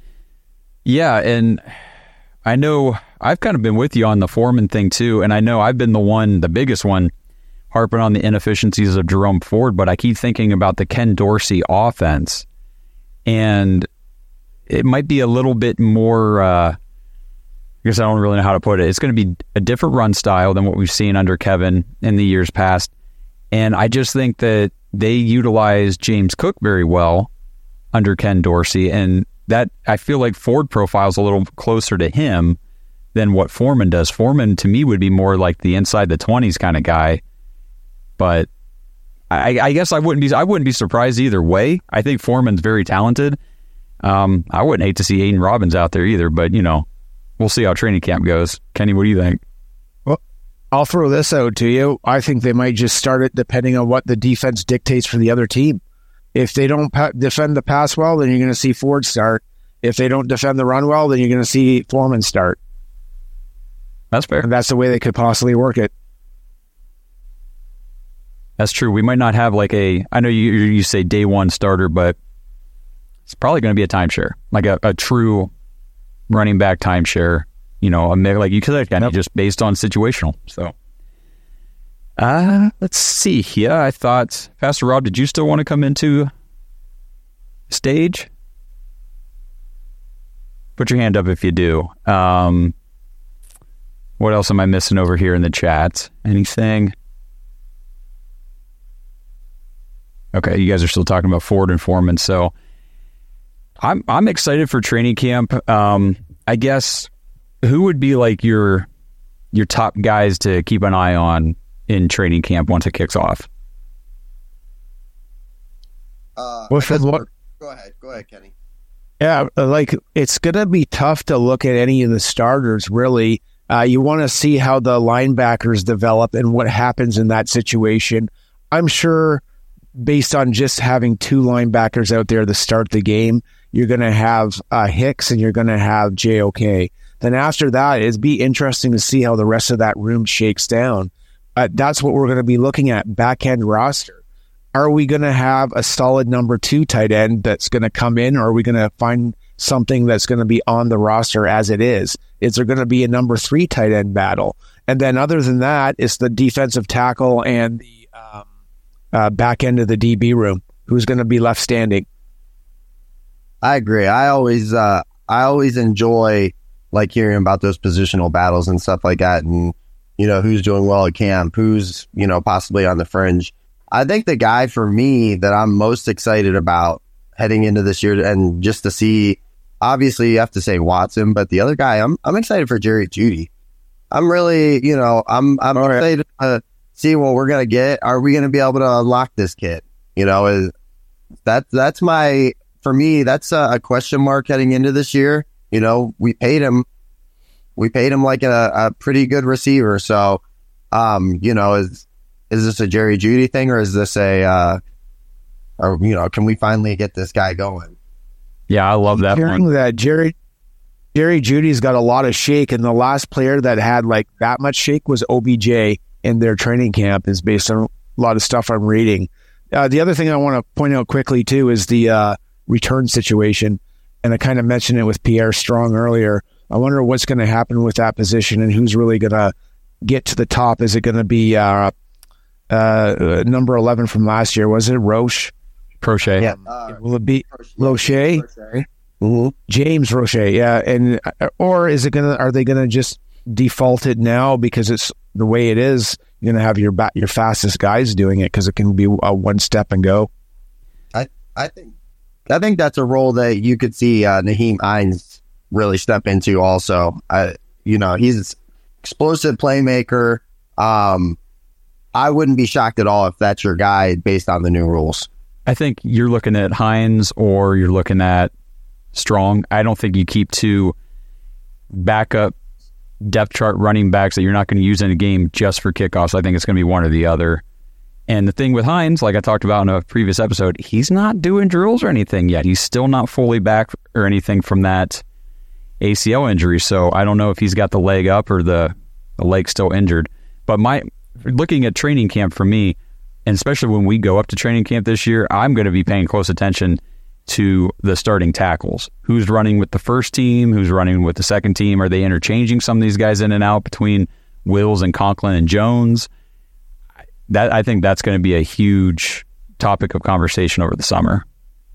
S5: Yeah, and I know I've kind of been with you on the Foreman thing too, and I know I've been the one, the biggest one, harping on the inefficiencies of Jerome Ford, but I keep thinking about the Ken Dorsey offense, and it might be a little bit more, uh, I guess I don't really know how to put it. It's going to be a different run style than what we've seen under Kevin in the years past. And I just think that they utilized James Cook very well under Ken Dorsey. And that, I feel like Ford profiles a little closer to him than what Foreman does. Foreman, to me, would be more like the inside the twenties kind of guy. But I, I guess I wouldn't be I wouldn't be surprised either way. I think Foreman's very talented. Um, I wouldn't hate to see Aiden Robbins out there either, but, you know, we'll see how training camp goes. Kenny, what do you think?
S6: I'll throw this out to you. I think they might just start it depending on what the defense dictates for the other team. If they don't pa- defend the pass well, then you're going to see Ford start. If they don't defend the run well, then you're going to see Foreman start.
S5: That's fair.
S6: And that's the way they could possibly work it.
S5: That's true. We might not have like a, I know you you say day one starter, but it's probably going to be a timeshare, like a, a true running back timeshare. You know, a, like you could kind of just based on situational. So, uh, let's see. Yeah, I thought, Pastor Rob, did you still want to come into stage? Put your hand up if you do. Um, what else am I missing over here in the chat? Anything? Okay, you guys are still talking about Ford and Foreman. So I'm I'm excited for training camp. Um, I guess who would be like your your top guys to keep an eye on in training camp once it kicks off?
S7: Uh,
S6: Well, for what-
S7: Go ahead. Go ahead, Kenny.
S6: Yeah, like it's going to be tough to look at any of the starters, really. Uh, you want to see how the linebackers develop and what happens in that situation. I'm sure based on just having two linebackers out there to start the game, you're going to have uh, Hicks and you're going to have J O K. Then after that, it'd be interesting to see how the rest of that room shakes down. Uh, that's what we're going to be looking at, back-end roster. Are we going to have a solid number two tight end that's going to come in, or are we going to find something that's going to be on the roster as it is? Is there going to be a number three tight end battle? And then other than that, it's the defensive tackle and the um, uh, back end of the D B room. Who's going to be left standing?
S7: I agree. I always, uh, I always enjoy like hearing about those positional battles and stuff like that. And, you know, who's doing well at camp, who's, you know, possibly on the fringe. I think the guy for me that I'm most excited about heading into this year, and just to see, obviously you have to say Watson, but the other guy, I'm I'm excited for Jerry Jeudy. I'm really, you know, I'm I'm All excited right. to see what we're gonna get. Are we gonna be able to unlock this kid? You know, is that that's my for me that's a, a question mark heading into this year. You know, we paid him, we paid him like a, a pretty good receiver. So, um, you know, is. Is this a Jerry Jeudy thing, or is this a, uh, or, you know, can we finally get this guy going?
S5: Yeah, I love that
S6: Hearing
S5: one.
S6: that Jerry Jerry Judy's got a lot of shake, and the last player that had like that much shake was O B J in their training camp, is based on a lot of stuff I'm reading. Uh, the other thing I want to point out quickly too is the uh, return situation, and I kind of mentioned it with Pierre Strong earlier. I wonder what's going to happen with that position and who's really going to get to the top. Is it going to be uh, Uh, number eleven from last year? Was it Roche?
S5: Crochet.
S6: Yeah. Uh, Will it be Roche? Mm-hmm. James Roche. Yeah. And or is it gonna? Are they gonna just default it now because it's the way it is? You're gonna have your ba- your fastest guys doing it because it can be a one step and go.
S7: I I think I think that's a role that you could see uh, Nyheim Hines really step into. Also, I you know he's explosive playmaker. Um. I wouldn't be shocked at all if that's your guy based on the new rules.
S5: I think you're looking at Hines or you're looking at Strong. I don't think you keep two backup depth chart running backs that you're not going to use in a game just for kickoffs. I think it's going to be one or the other. And the thing with Hines, like I talked about in a previous episode, he's not doing drills or anything yet. He's still not fully back or anything from that A C L injury. So I don't know if he's got the leg up or the, the leg still injured. But my... looking at training camp for me, and especially when we go up to training camp this year, I'm going to be paying close attention to the starting tackles. Who's running with the first team? Who's running with the second team? Are they interchanging some of these guys in and out between Wills and Conklin and Jones? That I think that's going to be a huge topic of conversation over the summer.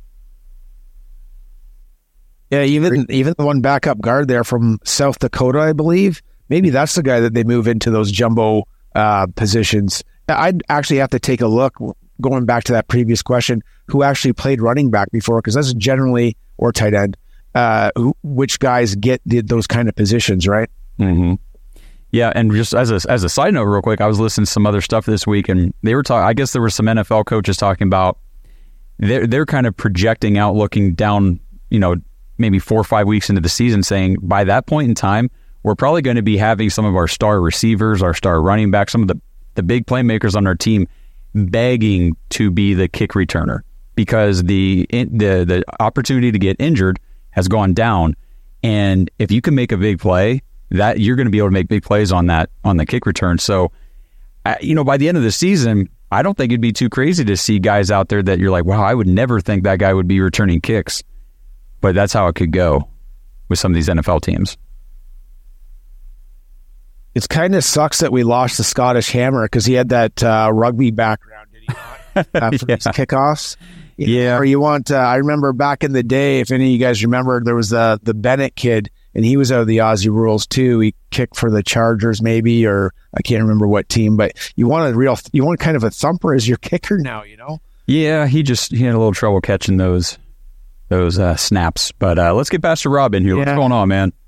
S6: Yeah, even even the one backup guard there from South Dakota, I believe. Maybe that's the guy that they move into those jumbo Uh, positions. I'd actually have to take a look, going back to that previous question, who actually played running back before, because that's generally, or tight end, uh, who, which guys get the, those kind of positions, right?
S5: Mm-hmm. Yeah, and just as a, as a side note real quick, I was listening to some other stuff this week, and they were talking, I guess there were some N F L coaches talking about, they're, they're kind of projecting out, looking down, you know, maybe four or five weeks into the season, saying by that point in time, we're probably going to be having some of our star receivers, our star running backs, some of the, the big playmakers on our team begging to be the kick returner because the the the opportunity to get injured has gone down. And if you can make a big play, that you're going to be able to make big plays on that on the kick return. So, uh, you know, by the end of the season, I don't think it'd be too crazy to see guys out there that you're like, wow, I would never think that guy would be returning kicks. but that's how it could go with some of these N F L teams.
S6: It kind of sucks that we lost the Scottish Hammer because he had that uh, rugby background, did he not? After
S5: yeah.
S6: these kickoffs. You
S5: yeah.
S6: Know, or you want, uh, I remember back in the day, if any of you guys remember, there was the, the Bennett kid, and he was out of the Aussie rules too. He kicked for the Chargers maybe, or I can't remember what team, but you want a real, you want kind of a thumper as your kicker now, you know?
S5: Yeah, he just, he had a little trouble catching those, those uh, snaps. But uh, let's get past to Rob in here. Yeah. What's going on, man?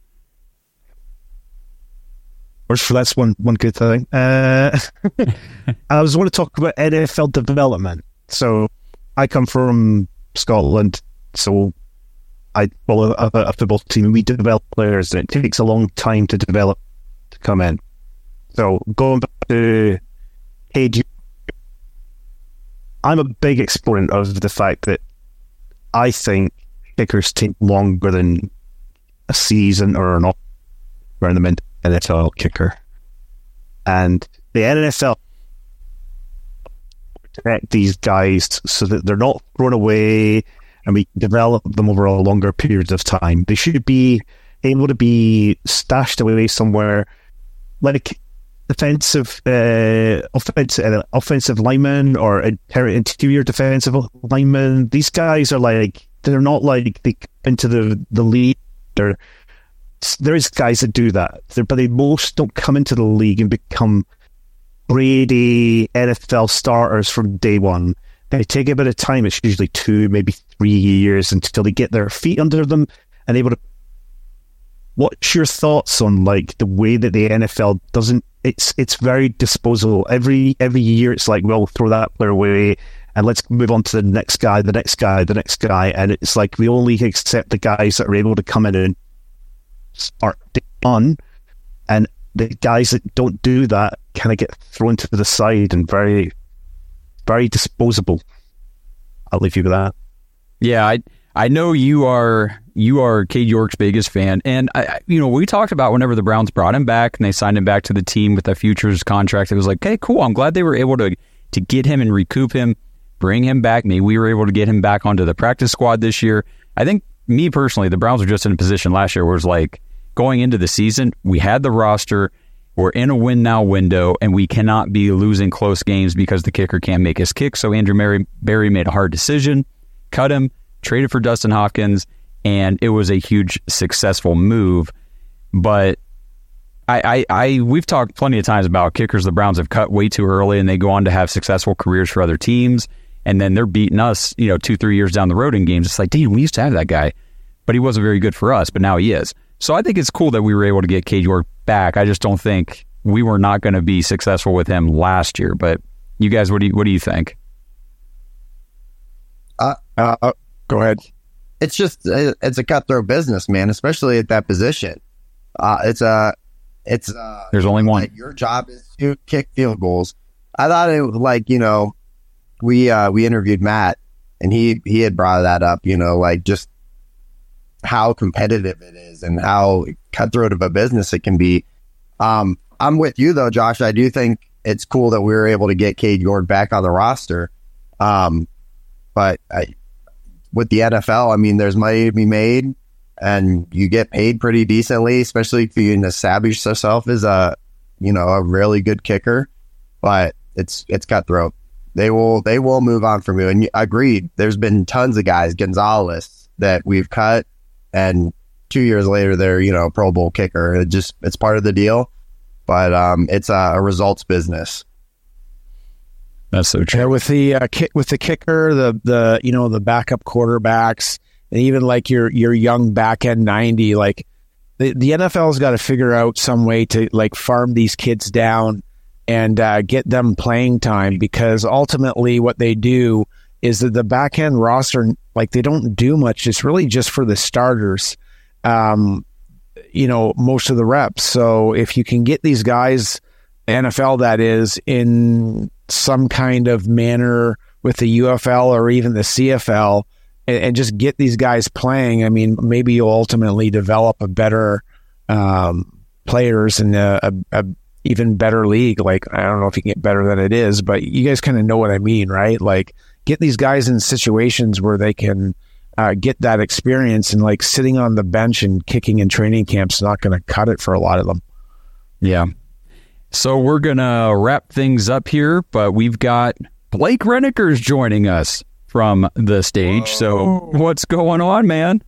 S12: For that's one one good thing. Uh, I was want to talk about N F L development. So I come from Scotland, so I follow a, a football team, and we develop players, and it takes a long time to develop to come in. So going back to Cade, I'm a big exponent of the fact that I think kickers take longer than a season or an off tournament N F L kicker, and the N F L protect these guys so that they're not thrown away, and we develop them over a longer period of time. They should be able to be stashed away somewhere, like defensive, uh, offensive, uh, offensive linemen or interior defensive linemen. These guys are like they're not like they come into the the league. They're There is guys that do that, but they most don't come into the league and become Brady N F L starters from day one. They take a bit of time. It's usually two, maybe three years until they get their feet under them and able to. What's your thoughts on like the way that the N F L doesn't? It's it's very disposable. Every every year, it's like, well, throw that player away and let's move on to the next guy, the next guy, the next guy, and it's like we only accept the guys that are able to come in and start on, and the guys that don't do that kind of get thrown to the side and very, very disposable. I'll leave you with that.
S5: Yeah, I I know you are you are Cade York's biggest fan, and I you know we talked about whenever the Browns brought him back and they signed him back to the team with a futures contract. It was like, okay, cool. I'm glad they were able to to get him and recoup him, bring him back. Maybe we were able to get him back onto the practice squad this year. I think me personally, the Browns were just in a position last year where it was like, going into the season, we had the roster, we're in a win-now window, and we cannot be losing close games because the kicker can't make his kick. So Andrew Mary, Barry made a hard decision, cut him, traded for Dustin Hopkins, and it was a huge, successful move. But I, I, I we've talked plenty of times about kickers the Browns have cut way too early, and they go on to have successful careers for other teams, and then they're beating us, you know, two, three years down the road in games. It's like, damn, we used to have that guy, but he wasn't very good for us, but now he is. So I think it's cool that we were able to get Cade York back. I just don't think we were not going to be successful with him last year. But you guys, what do you what do you think?
S7: Uh,
S6: uh, go ahead.
S7: It's just it's a cutthroat business, man. Especially at that position. Uh, it's a it's uh,
S5: there's only one.
S7: Like your job is to kick field goals. I thought it was like you know we uh, we interviewed Matt and he he had brought that up. You know, like just how competitive it is and how cutthroat of a business it can be. Um, I'm with you though, Josh. I do think it's cool that we were able to get Cade York back on the roster. Um, but I, with the N F L, I mean, there's money to be made and you get paid pretty decently, especially if you establish yourself as a, you know, a really good kicker, but it's, it's cutthroat. They will, they will move on from you. And agreed. There's been tons of guys, Gonzalez, that we've cut, and two years later, they're, you know, Pro Bowl kicker. It just, it's part of the deal, but um, it's a, a results business.
S5: That's so true.
S6: Yeah, with the uh, ki- with the kicker, the the you know the backup quarterbacks, and even like your your young back end ninety, like the the N F L's got to figure out some way to like farm these kids down and uh, get them playing time, because ultimately what they do is that the back end roster, like they don't do much. It's really just for the starters, um, you know, most of the reps. So if you can get these guys, N F L that is, in some kind of manner with the U F L or even the C F L, and, and just get these guys playing, I mean, maybe you'll ultimately develop a better um, players and a, a, a even better league. Like, I don't know if you can get better than it is, but you guys kind of know what I mean, right? Like, get these guys in situations where they can uh, get that experience, and like sitting on the bench and kicking in training camp's not going to cut it for a lot of them.
S5: Yeah. So we're going to wrap things up here, but we've got Blake Reneker's joining us from the stage. So what's going on, man?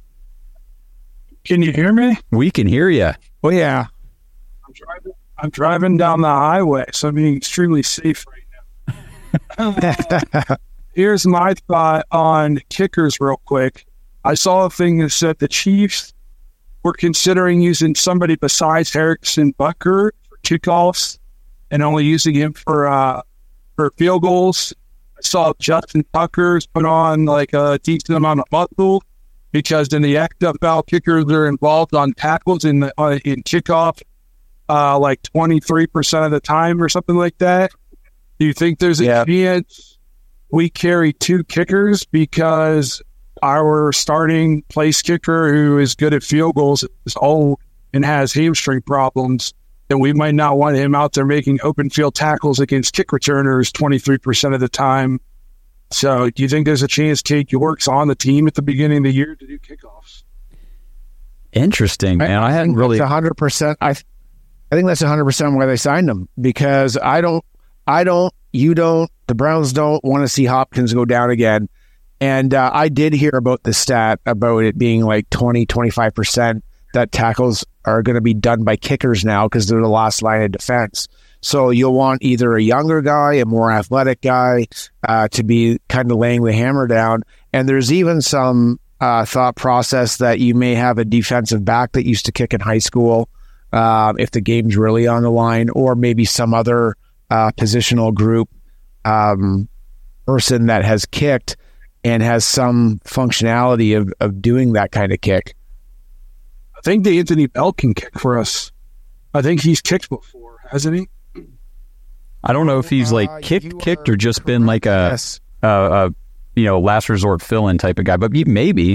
S13: Can you hear me?
S5: We can hear you.
S6: Oh, yeah.
S13: I'm driving, I'm driving down the highway, so I'm being extremely safe right now. Here's my thought on kickers real quick. I saw a thing that said the Chiefs were considering using somebody besides Harrison Butker for kickoffs and only using him for uh, for field goals. I saw Justin Tucker's put on like a decent amount of muscle because in the X F L, kickers are involved on tackles in the, uh, in kickoff uh, like twenty-three percent of the time or something like that. Do you think there's a yeah. chance we carry two kickers because our starting place kicker who is good at field goals is old and has hamstring problems, then we might not want him out there making open field tackles against kick returners twenty-three percent of the time. So do you think there's a chance Cade York's on the team at the beginning of the year to do kickoffs?
S5: Interesting, man. I,
S6: I
S5: hadn't really...
S6: one hundred percent. I, th- I think that's one hundred percent why they signed him, because I don't, I don't, you don't, the Browns don't want to see Hopkins go down again. And uh, I did hear about the stat about it being like twenty, twenty-five percent that tackles are going to be done by kickers now because they're the last line of defense. So you'll want either a younger guy, a more athletic guy uh, to be kind of laying the hammer down. And there's even some uh, thought process that you may have a defensive back that used to kick in high school uh, if the game's really on the line, or maybe some other uh, positional group um, person that has kicked and has some functionality of, of doing that kind of kick.
S13: I think the Anthony Bell can kick for us. I think he's kicked before, hasn't he?
S5: I don't know if he's like uh, kicked, kicked, or just been like a,
S6: yes.
S5: a, a you know, last resort fill-in type of guy, but maybe.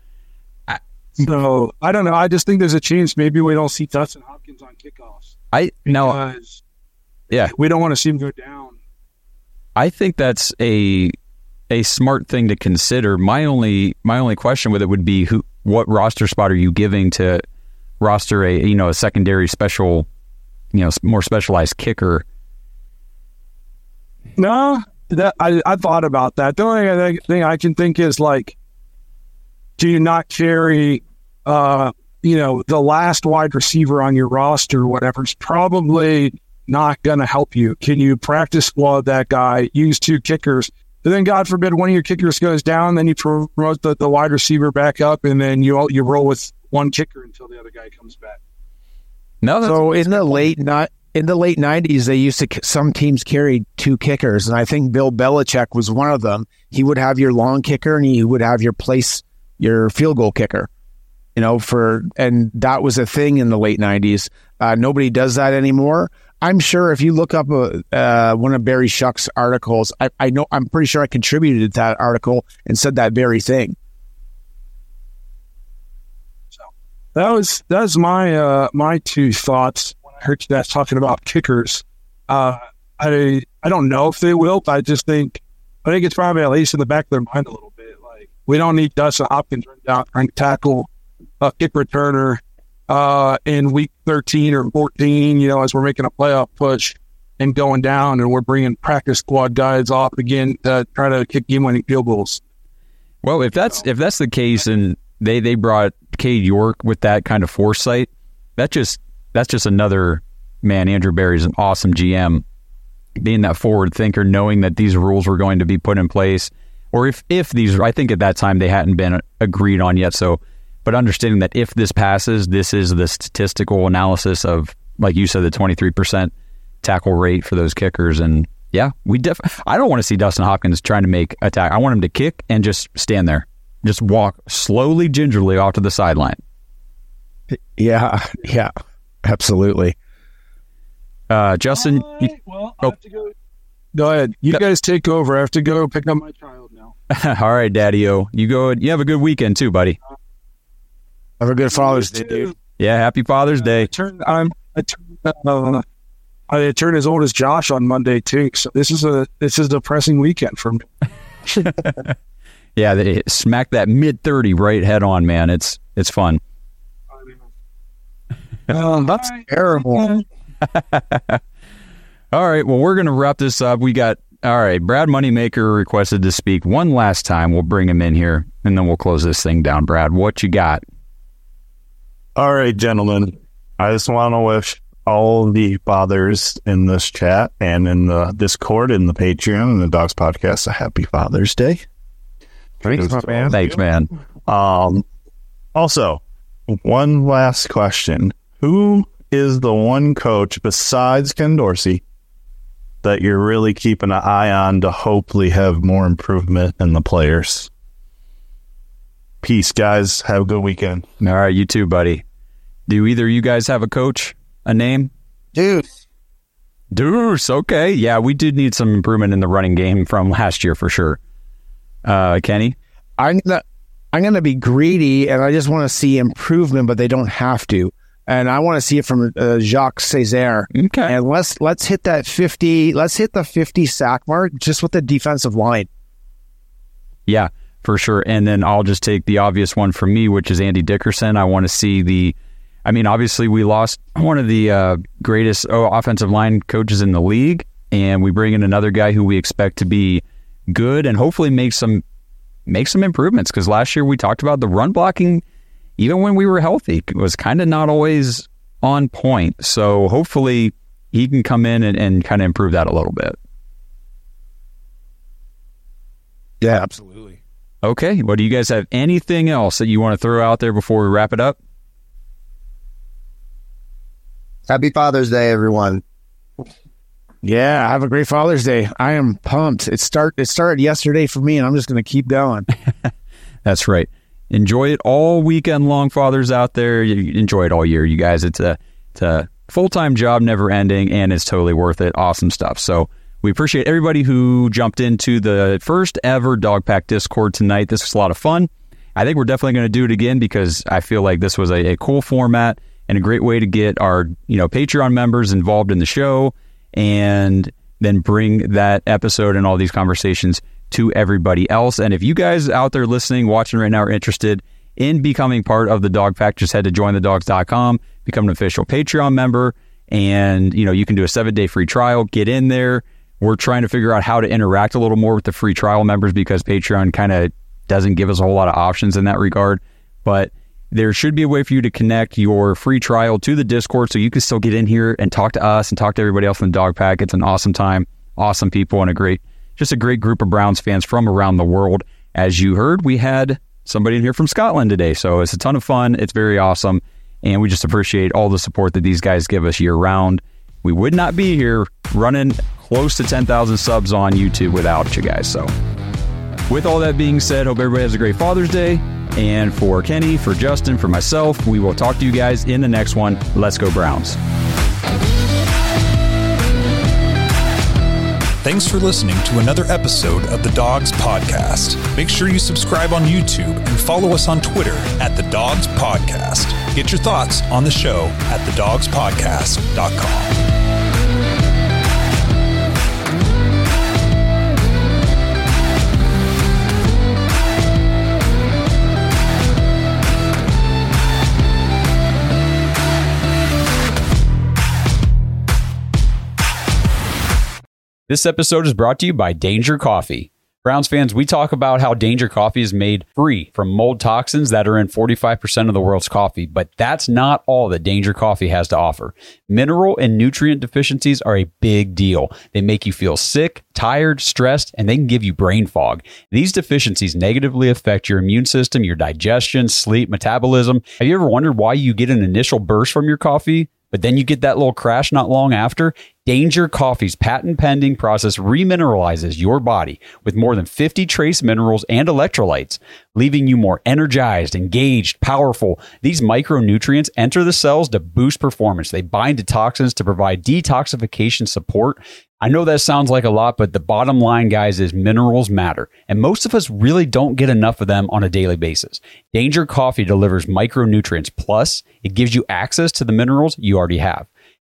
S13: So I don't know. I just think there's a chance maybe we don't see Dustin Hopkins on kickoffs.
S5: I no, yeah,
S13: we don't want to see him go down.
S5: I think that's a a smart thing to consider. My only my only question with it would be who, what roster spot are you giving to roster a you know a secondary special, you know, more specialized kicker?
S13: No, that I I thought about that. The only thing I can think is like, do you not carry, uh, you know, the last wide receiver on your roster, whatever, is probably not going to help you. Can you practice squad that guy, use two kickers? And then, God forbid, one of your kickers goes down, then you promote the, the wide receiver back up, and then you you roll with one kicker until the other guy comes back.
S5: No,
S6: so in the late not in the late nineties, they used to some teams carried two kickers, and I think Bill Belichick was one of them. He would have your long kicker, and he would have your place your field goal kicker. You know, for and that was a thing in the late nineties. Uh, nobody does that anymore. I'm sure if you look up a, uh, one of Barry Shuck's articles, I, I know I'm pretty sure I contributed to that article and said that very thing.
S13: So that was that was my uh, my two thoughts when I heard you guys talking about kickers. Uh, I I don't know if they will, but I just think I think it's probably at least in the back of their mind a little bit. Like, we don't need Dustin Hopkins running down trying to tackle a kick returner uh, in week thirteen or fourteen, you know, as we're making a playoff push and going down, and we're bringing practice squad guys off again to try to kick game-winning field goals.
S5: Well, if that's if that's the case, and they, they brought Cade York with that kind of foresight, that just that's just another, man, Andrew Berry's an awesome G M, being that forward thinker, knowing that these rules were going to be put in place, or if, if these, I think at that time they hadn't been agreed on yet, so but understanding that if this passes, this is the statistical analysis of, like you said, the twenty-three percent tackle rate for those kickers. And yeah, we def- I don't want to see Dustin Hopkins trying to make a tackle. I want him to kick and just stand there. Just walk slowly, gingerly off to the sideline.
S6: Yeah, yeah, absolutely.
S5: Uh, Justin,
S13: All right, well, I have to go. Go ahead. You go. guys take over. I have to go pick up my child now.
S5: All right, Daddy-O. You go. You have a good weekend too, buddy.
S6: Have a good Father's Day, dude.
S5: Yeah, happy Father's Day.
S13: I turn, I'm, I, turn, uh, I turn as old as Josh on Monday too. So this is a this is a depressing weekend for me.
S5: Yeah, they smack that mid thirty right head on, man. It's it's fun.
S6: Oh, that's terrible.
S5: All right, well, we're going to wrap this up. We got, all right, Brad Moneymaker requested to speak one last time. We'll bring him in here, and then we'll close this thing down. Brad, what you got?
S8: All right, gentlemen. I just want to wish all the fathers in this chat and in the Discord and the Patreon and the Dogs Podcast a happy Father's Day.
S6: Thanks, my man.
S5: Thanks, man.
S8: Um, also, one last question. Who is the one coach besides Ken Dorsey that you're really keeping an eye on to hopefully have more improvement in the players? Peace, guys. Have a good weekend.
S5: All right, you too, buddy. Do either of you guys have a coach, a name?
S7: Deuce.
S5: Deuce, okay. Yeah, we did need some improvement in the running game from last year for sure. Uh, Kenny?
S6: I'm gonna, I'm gonna be greedy, and I just want to see improvement, but they don't have to. And I want to see it from uh, Jacques Césaire.
S5: Okay.
S6: And let's let's hit that fifty. Let's hit the fifty sack mark just with the defensive line.
S5: Yeah, for sure. And then I'll just take the obvious one for me, which is Andy Dickerson. I want to see the. I mean, obviously, we lost one of the uh, greatest oh, offensive line coaches in the league, and we bring in another guy who we expect to be good and hopefully make some make some improvements. Because last year we talked about the run blocking. Even when we were healthy, it was kind of not always on point. So hopefully he can come in and, and kind of improve that a little bit.
S6: Yeah, absolutely.
S5: Okay. Well, do you guys have anything else that you want to throw out there before we wrap it up?
S7: Happy Father's Day, everyone.
S6: Yeah, have a great Father's Day. I am pumped. It start it started yesterday for me, and I'm just going to keep going.
S5: That's right. Enjoy it all weekend long, fathers out there. You enjoy it all year, you guys. It's a, it's a full-time job, never ending, and it's totally worth it. Awesome stuff. So we appreciate everybody who jumped into the first ever Dog Pack Discord tonight. This was a lot of fun. I think we're definitely going to do it again because I feel like this was a, a cool format and a great way to get our, you know, Patreon members involved in the show and then bring that episode and all these conversations to everybody else. And if you guys out there listening, watching right now are interested in becoming part of the Dog Pack, just head to join the dogs dot com, become an official Patreon member, and you know you can do a seven-day free trial. Get in there. We're trying to figure out how to interact a little more with the free trial members because Patreon kind of doesn't give us a whole lot of options in that regard. But there should be a way for you to connect your free trial to the Discord so you can still get in here and talk to us and talk to everybody else in the Dog Pack. It's an awesome time, awesome people, and a great Just a great group of Browns fans from around the world. As you heard, we had somebody in here from Scotland today, so it's a ton of fun. It's very awesome, and we just appreciate all the support that these guys give us year-round. We would not be here running close to ten thousand subs on YouTube without you guys. So with all that being said, hope everybody has a great Father's Day. And for Kenny, for Justin, for myself, we will talk to you guys in the next one. Let's go Browns.
S4: Thanks for listening to another episode of the Dogs Podcast. Make sure you subscribe on YouTube and follow us on Twitter at the Dogs Podcast. Get your thoughts on the show at the dogs podcast dot com.
S9: This episode is brought to you by Danger Coffee. Browns fans, we talk about how Danger Coffee is made free from mold toxins that are in forty-five percent of the world's coffee, but that's not all that Danger Coffee has to offer. Mineral and nutrient deficiencies are a big deal. They make you feel sick, tired, stressed, and they can give you brain fog. These deficiencies negatively affect your immune system, your digestion, sleep, metabolism. Have you ever wondered why you get an initial burst from your coffee, but then you get that little crash not long after? Danger Coffee's patent-pending process remineralizes your body with more than fifty trace minerals and electrolytes, leaving you more energized, engaged, powerful. These micronutrients enter the cells to boost performance. They bind to toxins to provide detoxification support. I know that sounds like a lot, but the bottom line, guys, is minerals matter, and most of us really don't get enough of them on a daily basis. Danger Coffee delivers micronutrients, plus it gives you access to the minerals you already have.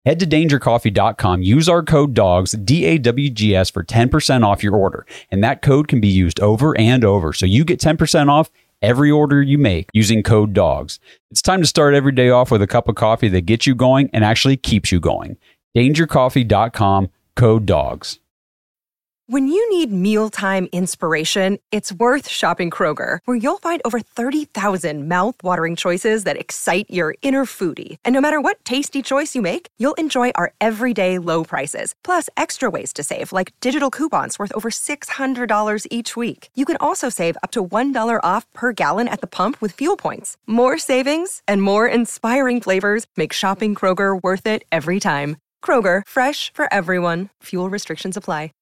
S5: Head to danger coffee dot com, use our code DOGS, D A W G S, for ten percent off your order. And that code can be used over and over. So you get ten percent off every order you make using code DOGS. It's time to start every day off with a cup of coffee that gets you going and actually keeps you going. danger coffee dot com, code DOGS.
S3: When you need mealtime inspiration, it's worth shopping Kroger, where you'll find over thirty thousand mouth-watering choices that excite your inner foodie. And no matter what tasty choice you make, you'll enjoy our everyday low prices, plus extra ways to save, like digital coupons worth over six hundred dollars each week. You can also save up to one dollar off per gallon at the pump with fuel points. More savings and more inspiring flavors make shopping Kroger worth it every time. Kroger, fresh for everyone. Fuel restrictions apply.